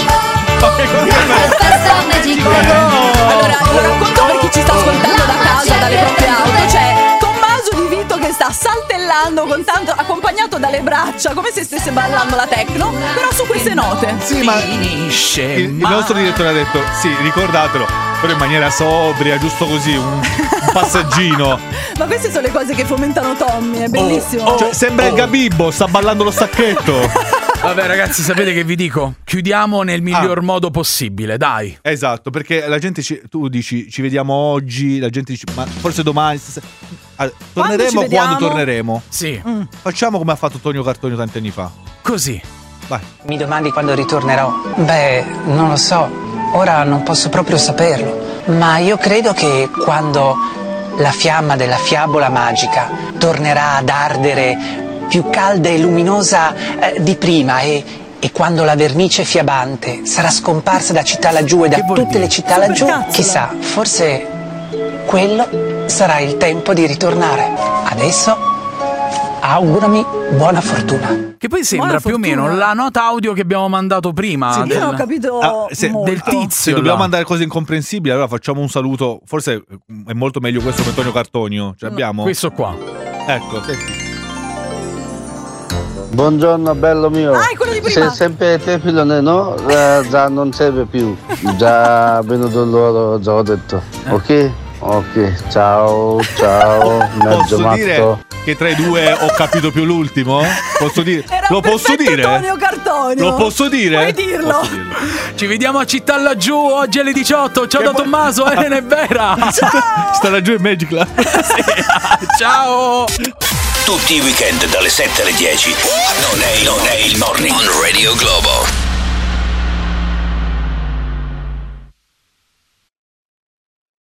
Allora, lo racconto per chi ci sta ascoltando da casa, dalle proprie auto. C'è Tommaso Di Vito che sta saltellando accompagnato dalle braccia, come se stesse ballando la techno, però su queste note. Sì, ma il nostro direttore ha detto: sì, ricordatelo, però in maniera sobria, giusto così, un passaggino. Ma queste sono le cose che fomentano Tommy, è bellissimo. Cioè, sembra il Gabibbo, sta ballando lo stacchetto. Vabbè ragazzi, sapete che vi dico? Chiudiamo nel miglior modo possibile, dai. Esatto, perché la gente tu dici ci vediamo oggi, la gente dice ma forse domani. Torneremo quando torneremo. Sì. Facciamo come ha fatto Tonio Cartonio tanti anni fa. Così. Vai. Mi domandi quando ritornerò? Beh, non lo so. Ora non posso proprio saperlo. Ma io credo che quando la fiamma della fiabola magica tornerà ad ardere più calda e luminosa di prima e quando la vernice fiabante sarà scomparsa da città laggiù e da tutte le città laggiù, chissà, forse quello sarà il tempo di ritornare. Adesso augurami buona fortuna. Che poi sembra più o meno la nota audio che abbiamo mandato prima. Sì, io non ho capito del tizio. Se dobbiamo mandare cose incomprensibili, allora facciamo un saluto. Forse è molto meglio questo che Tonio Cartonio. Ce l'abbiamo? Questo qua. Ecco, senti. Buongiorno bello mio. Ah, è quello di prima. Se sempre te filone, no? Già non serve più. Già venuto loro, già ho detto. Ok? Ok, ciao, mezzo Posso matto. dire che tra i due ho capito più l'ultimo? Posso dire? Era Lo posso dire? Tonio Cartonio. Lo posso dire? Puoi dirlo. Posso dirlo. Ci vediamo a Città Laggiù oggi alle 18. Ciao da Tommaso, Elena e Vera. Ciao. Città Laggiù e Magic Land. Ciao. Tutti i weekend dalle 7 alle 10. Non è il morning on Radio Globo.